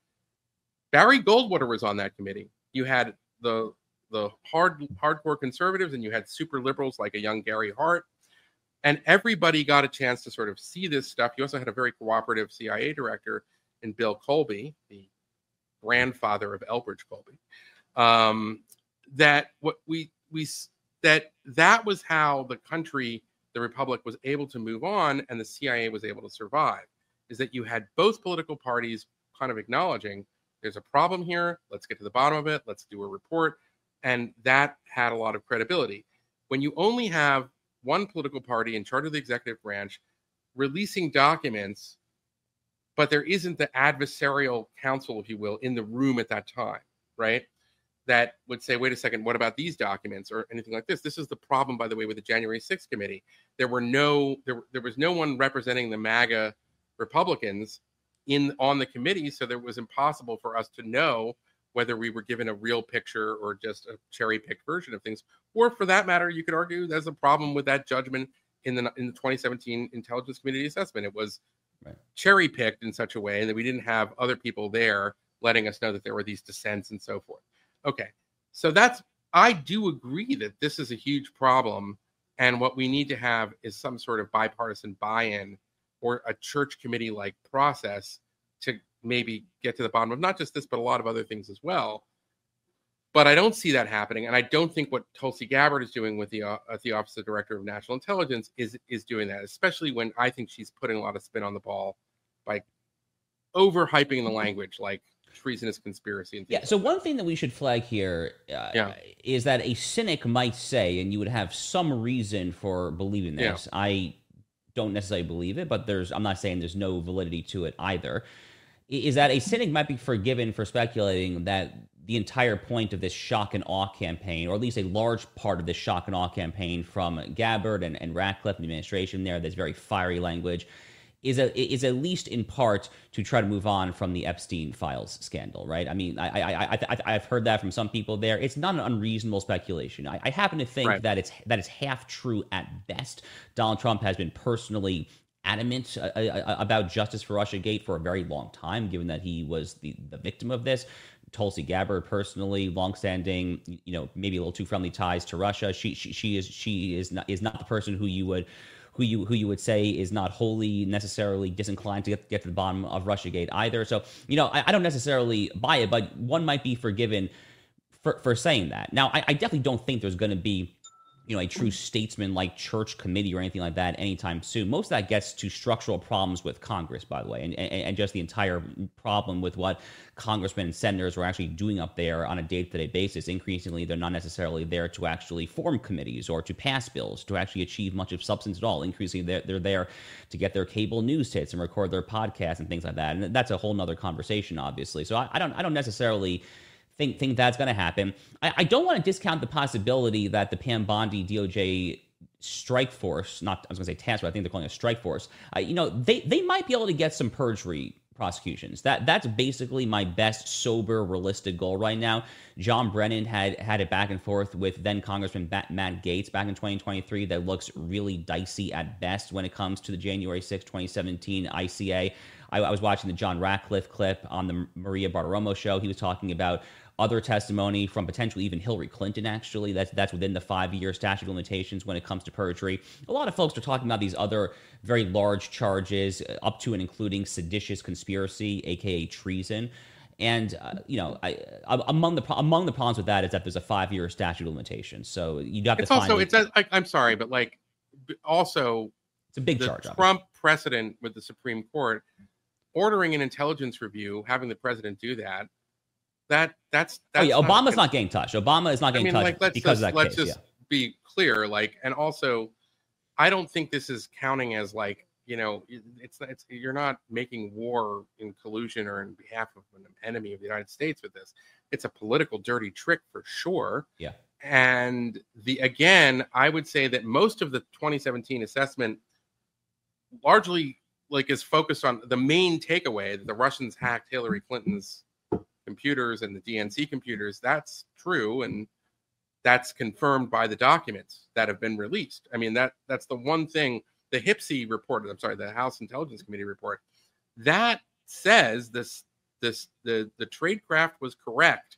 Barry Goldwater was on that committee. You had the the hard hardcore conservatives, and you had super liberals like a young Gary Hart, and everybody got a chance to sort of see this stuff. You also had a very cooperative C I A director in Bill Colby, the grandfather of Elbridge Colby. Um, that what we we that that was how the country, the Republic, was able to move on and the C I A was able to survive, is that you had both political parties kind of acknowledging there's a problem here. Let's get to the bottom of it. Let's do a report. And that had a lot of credibility. When you only have one political party in charge of the executive branch releasing documents, but there isn't the adversarial counsel, if you will, in the room at that time, right? That would say, wait a second, what about these documents or anything like this? This is the problem, by the way, with the January sixth committee. There were no, there, there was no one representing the MAGA Republicans in on the committee, so it was impossible for us to know whether we were given a real picture or just a cherry-picked version of things. Or for that matter, you could argue there's a problem with that judgment in the in the twenty seventeen Intelligence Community Assessment. It was right. cherry-picked in such a way that we didn't have other people there letting us know that there were these dissents and so forth. Okay, so that's, I do agree that this is a huge problem, and what we need to have is some sort of bipartisan buy-in or a church committee-like process to maybe get to the bottom of not just this, but a lot of other things as well. But I don't see that happening, and I don't think what Tulsi Gabbard is doing with the uh, at the Office of Director of National Intelligence is is doing that, especially when I think she's putting a lot of spin on the ball by overhyping the language, like treasonous conspiracy. And yeah. like So that. one thing that we should flag here uh, yeah. is that a cynic might say, and you would have some reason for believing this. Yeah. I don't necessarily believe it, but there's I'm not saying there's no validity to it either. Is that a cynic might be forgiven for speculating that the entire point of this shock and awe campaign, or at least a large part of this shock and awe campaign from Gabbard and, and Ratcliffe and the administration there, that's very fiery language, is a, is at least in part to try to move on from the Epstein files scandal, right? I mean, I, I, I, I, I've heard that from some people there. It's not an unreasonable speculation. I, I happen to think right. that it's that it's half true at best. Donald Trump has been personally adamant uh, uh, about Justice for Russiagate for a very long time, given that he was the, the victim of this. Tulsi Gabbard personally, longstanding, you know, maybe a little too friendly ties to Russia. She she, she is she is not is not the person who you would who you who you would say is not wholly necessarily disinclined to get, get to the bottom of Russiagate either. So, you know, I, I don't necessarily buy it, but one might be forgiven for, for saying that. Now, I, I definitely don't think there's going to be, you know, a true statesman-like church committee or anything like that anytime soon. Most of that gets to structural problems with Congress, by the way, and, and, and just the entire problem with what congressmen and senators are actually doing up there on a day-to-day basis. Increasingly, they're not necessarily there to actually form committees or to pass bills, to actually achieve much of substance at all. Increasingly, they're, they're there to get their cable news hits and record their podcasts and things like that. And that's a whole nother conversation, obviously. So I, I don't I don't necessarily... Think, think that's going to happen. I, I don't want to discount the possibility that the Pam Bondi D O J strike force, not I was going to say task force, I think they're calling it a strike force, uh, you know, they, they might be able to get some perjury prosecutions. That That's basically my best, sober, realistic goal right now. John Brennan had had it back and forth with then Congressman Matt Gaetz back in twenty twenty-three that looks really dicey at best when it comes to the January sixth, twenty seventeen I C A. I, I was watching the John Ratcliffe clip on the Maria Bartiromo show. He was talking about other testimony from potentially even Hillary Clinton, actually. That's that's within the five-year statute of limitations when it comes to perjury. A lot of folks are talking about these other very large charges, up to and including seditious conspiracy, a k a treason. And, uh, you know, I, among the among the problems with that is that there's a five-year statute of limitations. So you got to it's find... Also, it, it's, I, I'm sorry, but, like, also... It's a big the charge. Trump obviously. Precedent with the Supreme Court, ordering an intelligence review, having the president do that, That that's, that's oh yeah, not, Obama's not getting touched. Obama is not getting I mean, touched like, because just, of that let's case. just yeah. be clear, like, and also, I don't think this is counting as like, you know, it's it's you're not making war in collusion or in behalf of an enemy of the United States with this. It's a political dirty trick for sure. Yeah. And the again, I would say that most of the twenty seventeen assessment largely like is focused on the main takeaway that the Russians hacked Hillary Clinton's computers and the D N C computers. That's true, and that's confirmed by the documents that have been released. I mean, that that's the one thing the H I P S I report, I'm sorry, the House Intelligence Committee report, that says this this the the tradecraft was correct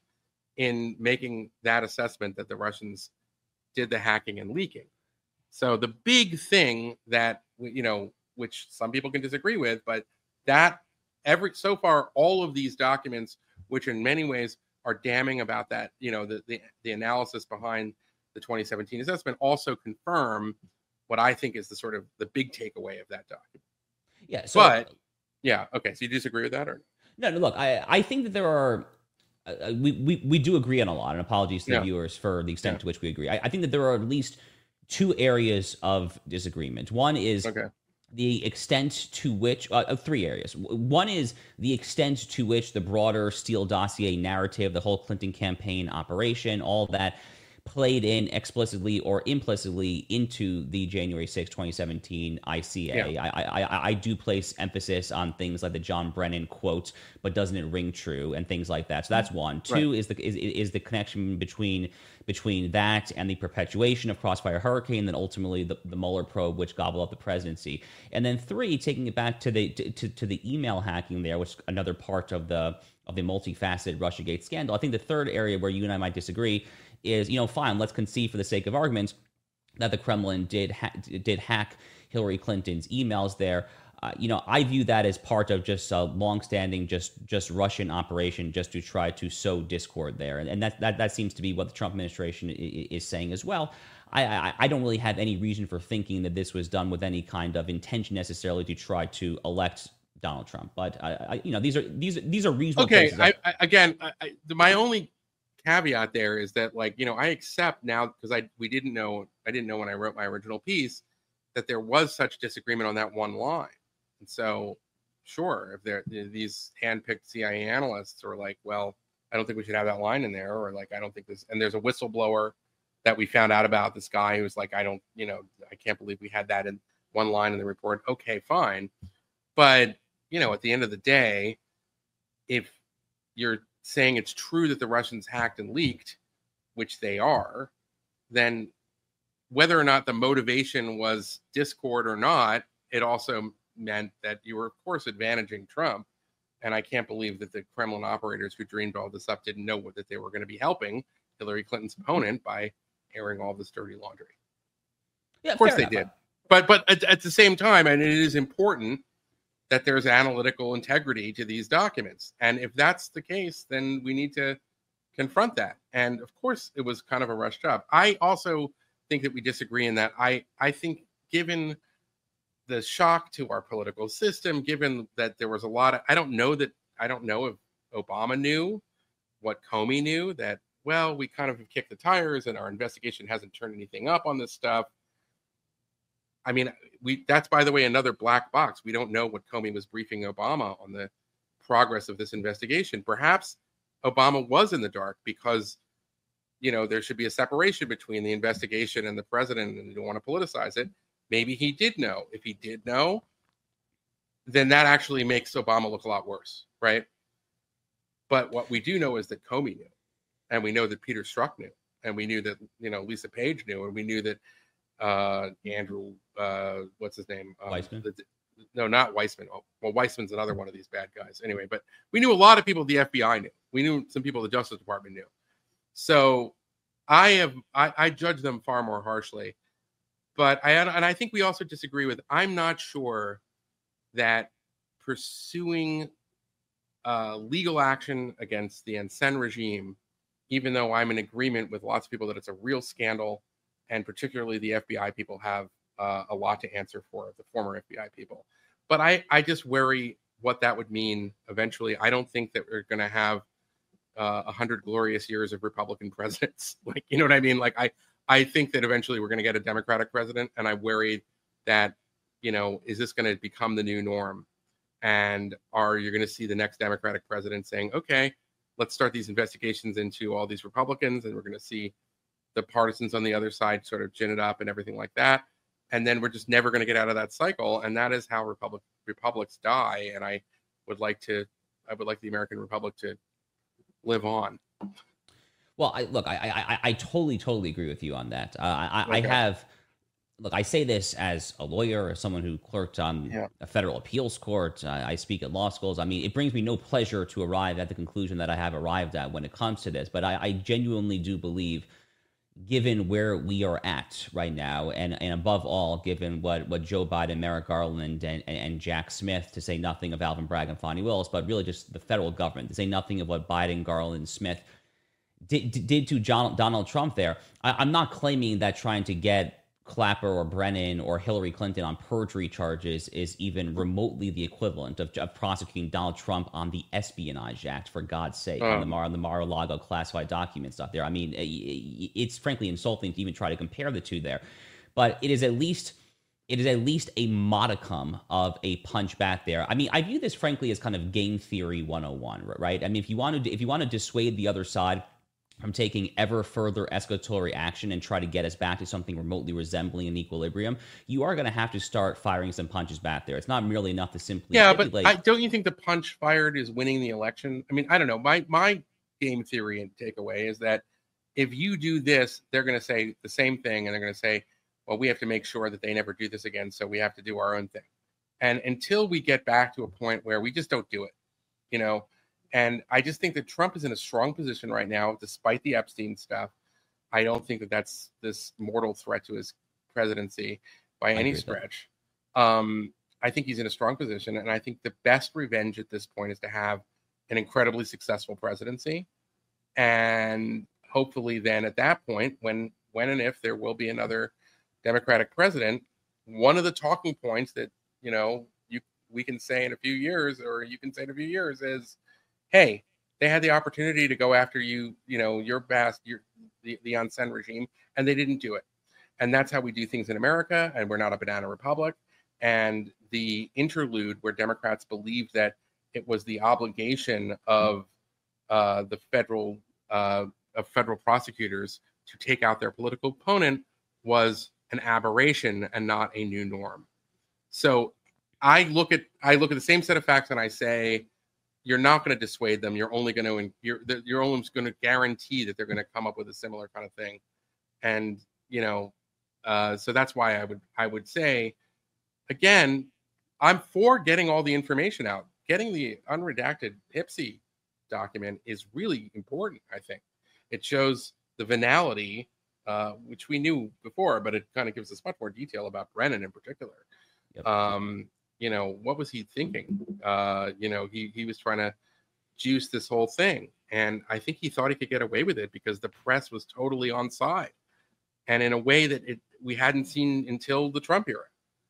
in making that assessment that the Russians did the hacking and leaking. So the big thing that, you know, which some people can disagree with, but that every so far all of these documents, which in many ways are damning about that, you know, the, the, the analysis behind the twenty seventeen assessment, also confirm what I think is the sort of the big takeaway of that document. Yeah. So, but yeah. Okay. So you disagree with that, or no? No. Look, I, I think that there are, uh, we, we, we do agree on a lot, and apologies to the yeah. viewers for the extent yeah. to which we agree. I, I think that there are at least two areas of disagreement. One is okay. the extent to which, uh, three areas. One is the extent to which the broader Steele dossier narrative, the whole Clinton campaign operation, all that played in explicitly or implicitly into the January sixth, twenty seventeen I C A. Yeah. I, I, I do place emphasis on things like the John Brennan quote, but doesn't it ring true, and things like that. So that's one. Two right. is the is, is the connection between between that and the perpetuation of Crossfire Hurricane, then ultimately the, the Mueller probe, which gobbled up the presidency. And then three, taking it back to the to, to the email hacking there, which is another part of the of the multifaceted Russiagate scandal. I think the third area where you and I might disagree is, you know, fine, let's concede for the sake of argument that the Kremlin did ha- did hack Hillary Clinton's emails there. Uh, you know, I view that as part of just a longstanding, just just Russian operation, just to try to sow discord there, and, and that that that seems to be what the Trump administration is, is saying as well. I, I I don't really have any reason for thinking that this was done with any kind of intention necessarily to try to elect Donald Trump. But I, I you know, these are these these are reasonable. Okay, places I, I, again, I, I, my only caveat there is that, like, you know, I accept now, because I we didn't know I didn't know when I wrote my original piece that there was such disagreement on that one line, and so sure, if there these handpicked C I A analysts are like, well, I don't think we should have that line in there, or like, I don't think this, and there's a whistleblower that we found out about, this guy who's like, I don't, you know, I can't believe we had that in one line in the report. Okay, fine, but you know, at the end of the day, if you're saying it's true that the Russians hacked and leaked, which they are, then whether or not the motivation was discord or not, it also meant that you were, of course, advantaging Trump. And I can't believe that the Kremlin operators who dreamed all this up didn't know what, that they were going to be helping Hillary Clinton's opponent by airing all this dirty laundry. Yeah, of course they enough. did. But but at, at the same time, and it is important that there's analytical integrity to these documents. And if that's the case, then we need to confront that. And of course, it was kind of a rush job. I also think that we disagree in that I, I think given the shock to our political system, given that there was a lot of, I don't know that, I don't know if Obama knew what Comey knew, that, well, we kind of have kicked the tires and our investigation hasn't turned anything up on this stuff. I mean, we that's, by the way, another black box. We don't know what Comey was briefing Obama on the progress of this investigation. Perhaps Obama was in the dark because, you know, there should be a separation between the investigation and the president, and you don't want to politicize it. Maybe he did know. If he did know, then that actually makes Obama look a lot worse, right? But what we do know is that Comey knew, and we know that Peter Strzok knew, and we knew that, you know, Lisa Page knew, and we knew that uh, Andrew, uh, what's his name? Um, Weissman? The, no, not Weissman. Oh, well, Weissman's another one of these bad guys. Anyway, but we knew a lot of people the F B I knew. We knew some people the Justice Department knew. So I have, I, I judge them far more harshly. But I, and I think we also disagree with, I'm not sure that pursuing uh, legal action against the Ensign regime, even though I'm in agreement with lots of people that it's a real scandal, and particularly the F B I people have uh, a lot to answer for, the former F B I people. But I, I just worry what that would mean eventually. I don't think that we're going to have a uh, hundred glorious years of Republican presidents. Like, you know what I mean? Like, I, I think that eventually we're going to get a Democratic president, and I'm worried that, you know, is this going to become the new norm? And are you going to see the next Democratic president saying, okay, let's start these investigations into all these Republicans, and we're going to see the partisans on the other side sort of gin it up and everything like that. And then we're just never going to get out of that cycle. And that is how Republic, republics die. And I would like to, I would like the American Republic to live on. Well, I, look, I, I I totally totally agree with you on that. Uh, I, okay. I have, look, I say this as a lawyer, as someone who clerked on yeah. a federal appeals court. Uh, I speak at law schools. I mean, it brings me no pleasure to arrive at the conclusion that I have arrived at when it comes to this. But I, I genuinely do believe, given where we are at right now, and, and above all, given what, what Joe Biden, Merrick Garland, and, and, and Jack Smith, to say nothing of Alvin Bragg and Fonnie Willis, but really just the federal government, to say nothing of what Biden, Garland, Smith did, did to John, Donald Trump there. I, I'm not claiming that trying to get Clapper or Brennan or Hillary Clinton on perjury charges is even remotely the equivalent of, of prosecuting Donald Trump on the Espionage Act, for God's sake, um, on the Mar the Mar-a-Lago classified document stuff there. I mean, it's frankly insulting to even try to compare the two there. But it is at least it is at least a modicum of a punch back there. I mean, I view this frankly as kind of game theory one oh one, right? I mean, if you want to if you want to dissuade the other side from taking ever further escalatory action and try to get us back to something remotely resembling an equilibrium, you are going to have to start firing some punches back there. It's not merely enough to simply yeah, stipulate. but I, don't you think the punch fired is winning the election? I mean, I don't know. My my game theory and takeaway is that if you do this, they're going to say the same thing, and they're going to say, well, we have to make sure that they never do this again, so we have to do our own thing. And until we get back to a point where we just don't do it, you know. And I just think that Trump is in a strong position right now, despite the Epstein stuff. I don't think that that's this mortal threat to his presidency by any stretch. Um, I think he's in a strong position. And I think the best revenge at this point is to have an incredibly successful presidency. And hopefully then at that point, when, when and if there will be another Democratic president, one of the talking points that, you know, you we can say in a few years, or you can say in a few years, is, hey, they had the opportunity to go after you, you know, your best, your the, the Hun Sen regime, and they didn't do it. And that's how we do things in America, and we're not a banana republic. And the interlude where Democrats believed that it was the obligation of uh, the federal uh, of federal prosecutors to take out their political opponent was an aberration and not a new norm. So I look at I look at the same set of facts and I say, you're not going to dissuade them. You're only going to you're you're only going to guarantee that they're going to come up with a similar kind of thing. And you know, uh, so that's why I would I would say, again, I'm for getting all the information out. Getting the unredacted Hipsy document is really important. I think it shows the venality, uh, which we knew before, but it kind of gives us much more detail about Brennan in particular. Yep. Um, you know, what was he thinking? Uh, you know, he he was trying to juice this whole thing, and I think he thought he could get away with it because the press was totally on side, and in a way that it we hadn't seen until the Trump era.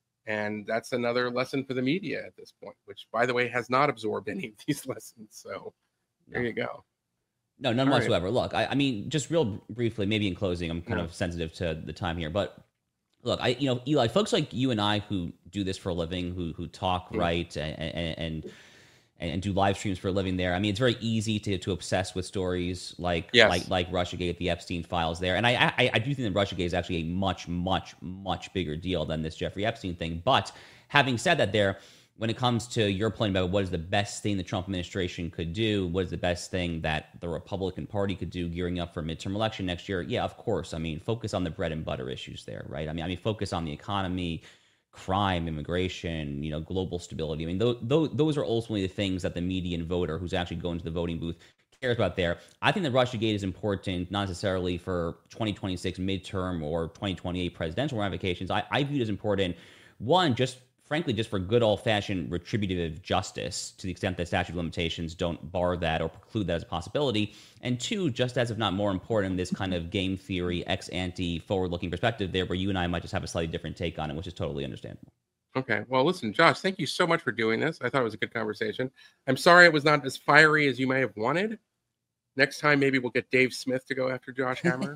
And that's another lesson for the media at this point, which, by the way, has not absorbed any of these lessons. So there no. you go. No, none All whatsoever. right. Look, I, I mean, just real briefly, maybe in closing, I'm kind Yeah. of sensitive to the time here, but look, I, you know, Eli, folks like you and I who do this for a living, who who talk Mm. right and, and and and do live streams for a living there. I mean, it's very easy to to obsess with stories like Yes. like like Russiagate, the Epstein files there. And I, I I do think that Russiagate is actually a much, much, much bigger deal than this Jeffrey Epstein thing. But having said that there, when it comes to your point about what is the best thing the Trump administration could do, what is the best thing that the Republican Party could do gearing up for a midterm election next year, yeah, of course. I mean, focus on the bread and butter issues there, right? I mean, I mean, focus on the economy, crime, immigration, you know, global stability. I mean, those, those, those are ultimately the things that the median voter who's actually going to the voting booth cares about there. I think that Russiagate is important, not necessarily for twenty twenty-six midterm or twenty twenty-eight presidential ramifications. I, I view it as important, one, just frankly, just for good old-fashioned retributive justice, to the extent that statute of limitations don't bar that or preclude that as a possibility. And two, just as if not more important, this kind of game theory, ex-ante, forward-looking perspective there, where you and I might just have a slightly different take on it, which is totally understandable. Okay. Well, listen, Josh, thank you so much for doing this. I thought it was a good conversation. I'm sorry it was not as fiery as you may have wanted. Next time, maybe we'll get Dave Smith to go after Josh Hammer.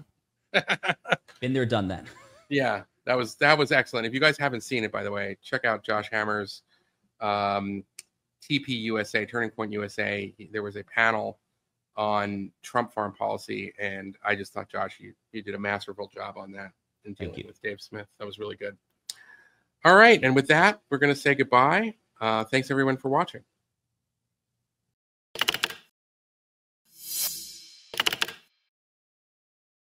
Been there, done that. Yeah. That was that was excellent. If you guys haven't seen it, by the way, check out Josh Hammer's um, T P U S A, Turning Point U S A. He, there was a panel on Trump foreign policy, and I just thought, Josh, you, you did a masterful job on that in dealing with Dave Smith. That was really good. All right, and with that, we're going to say goodbye. Uh, thanks, everyone, for watching.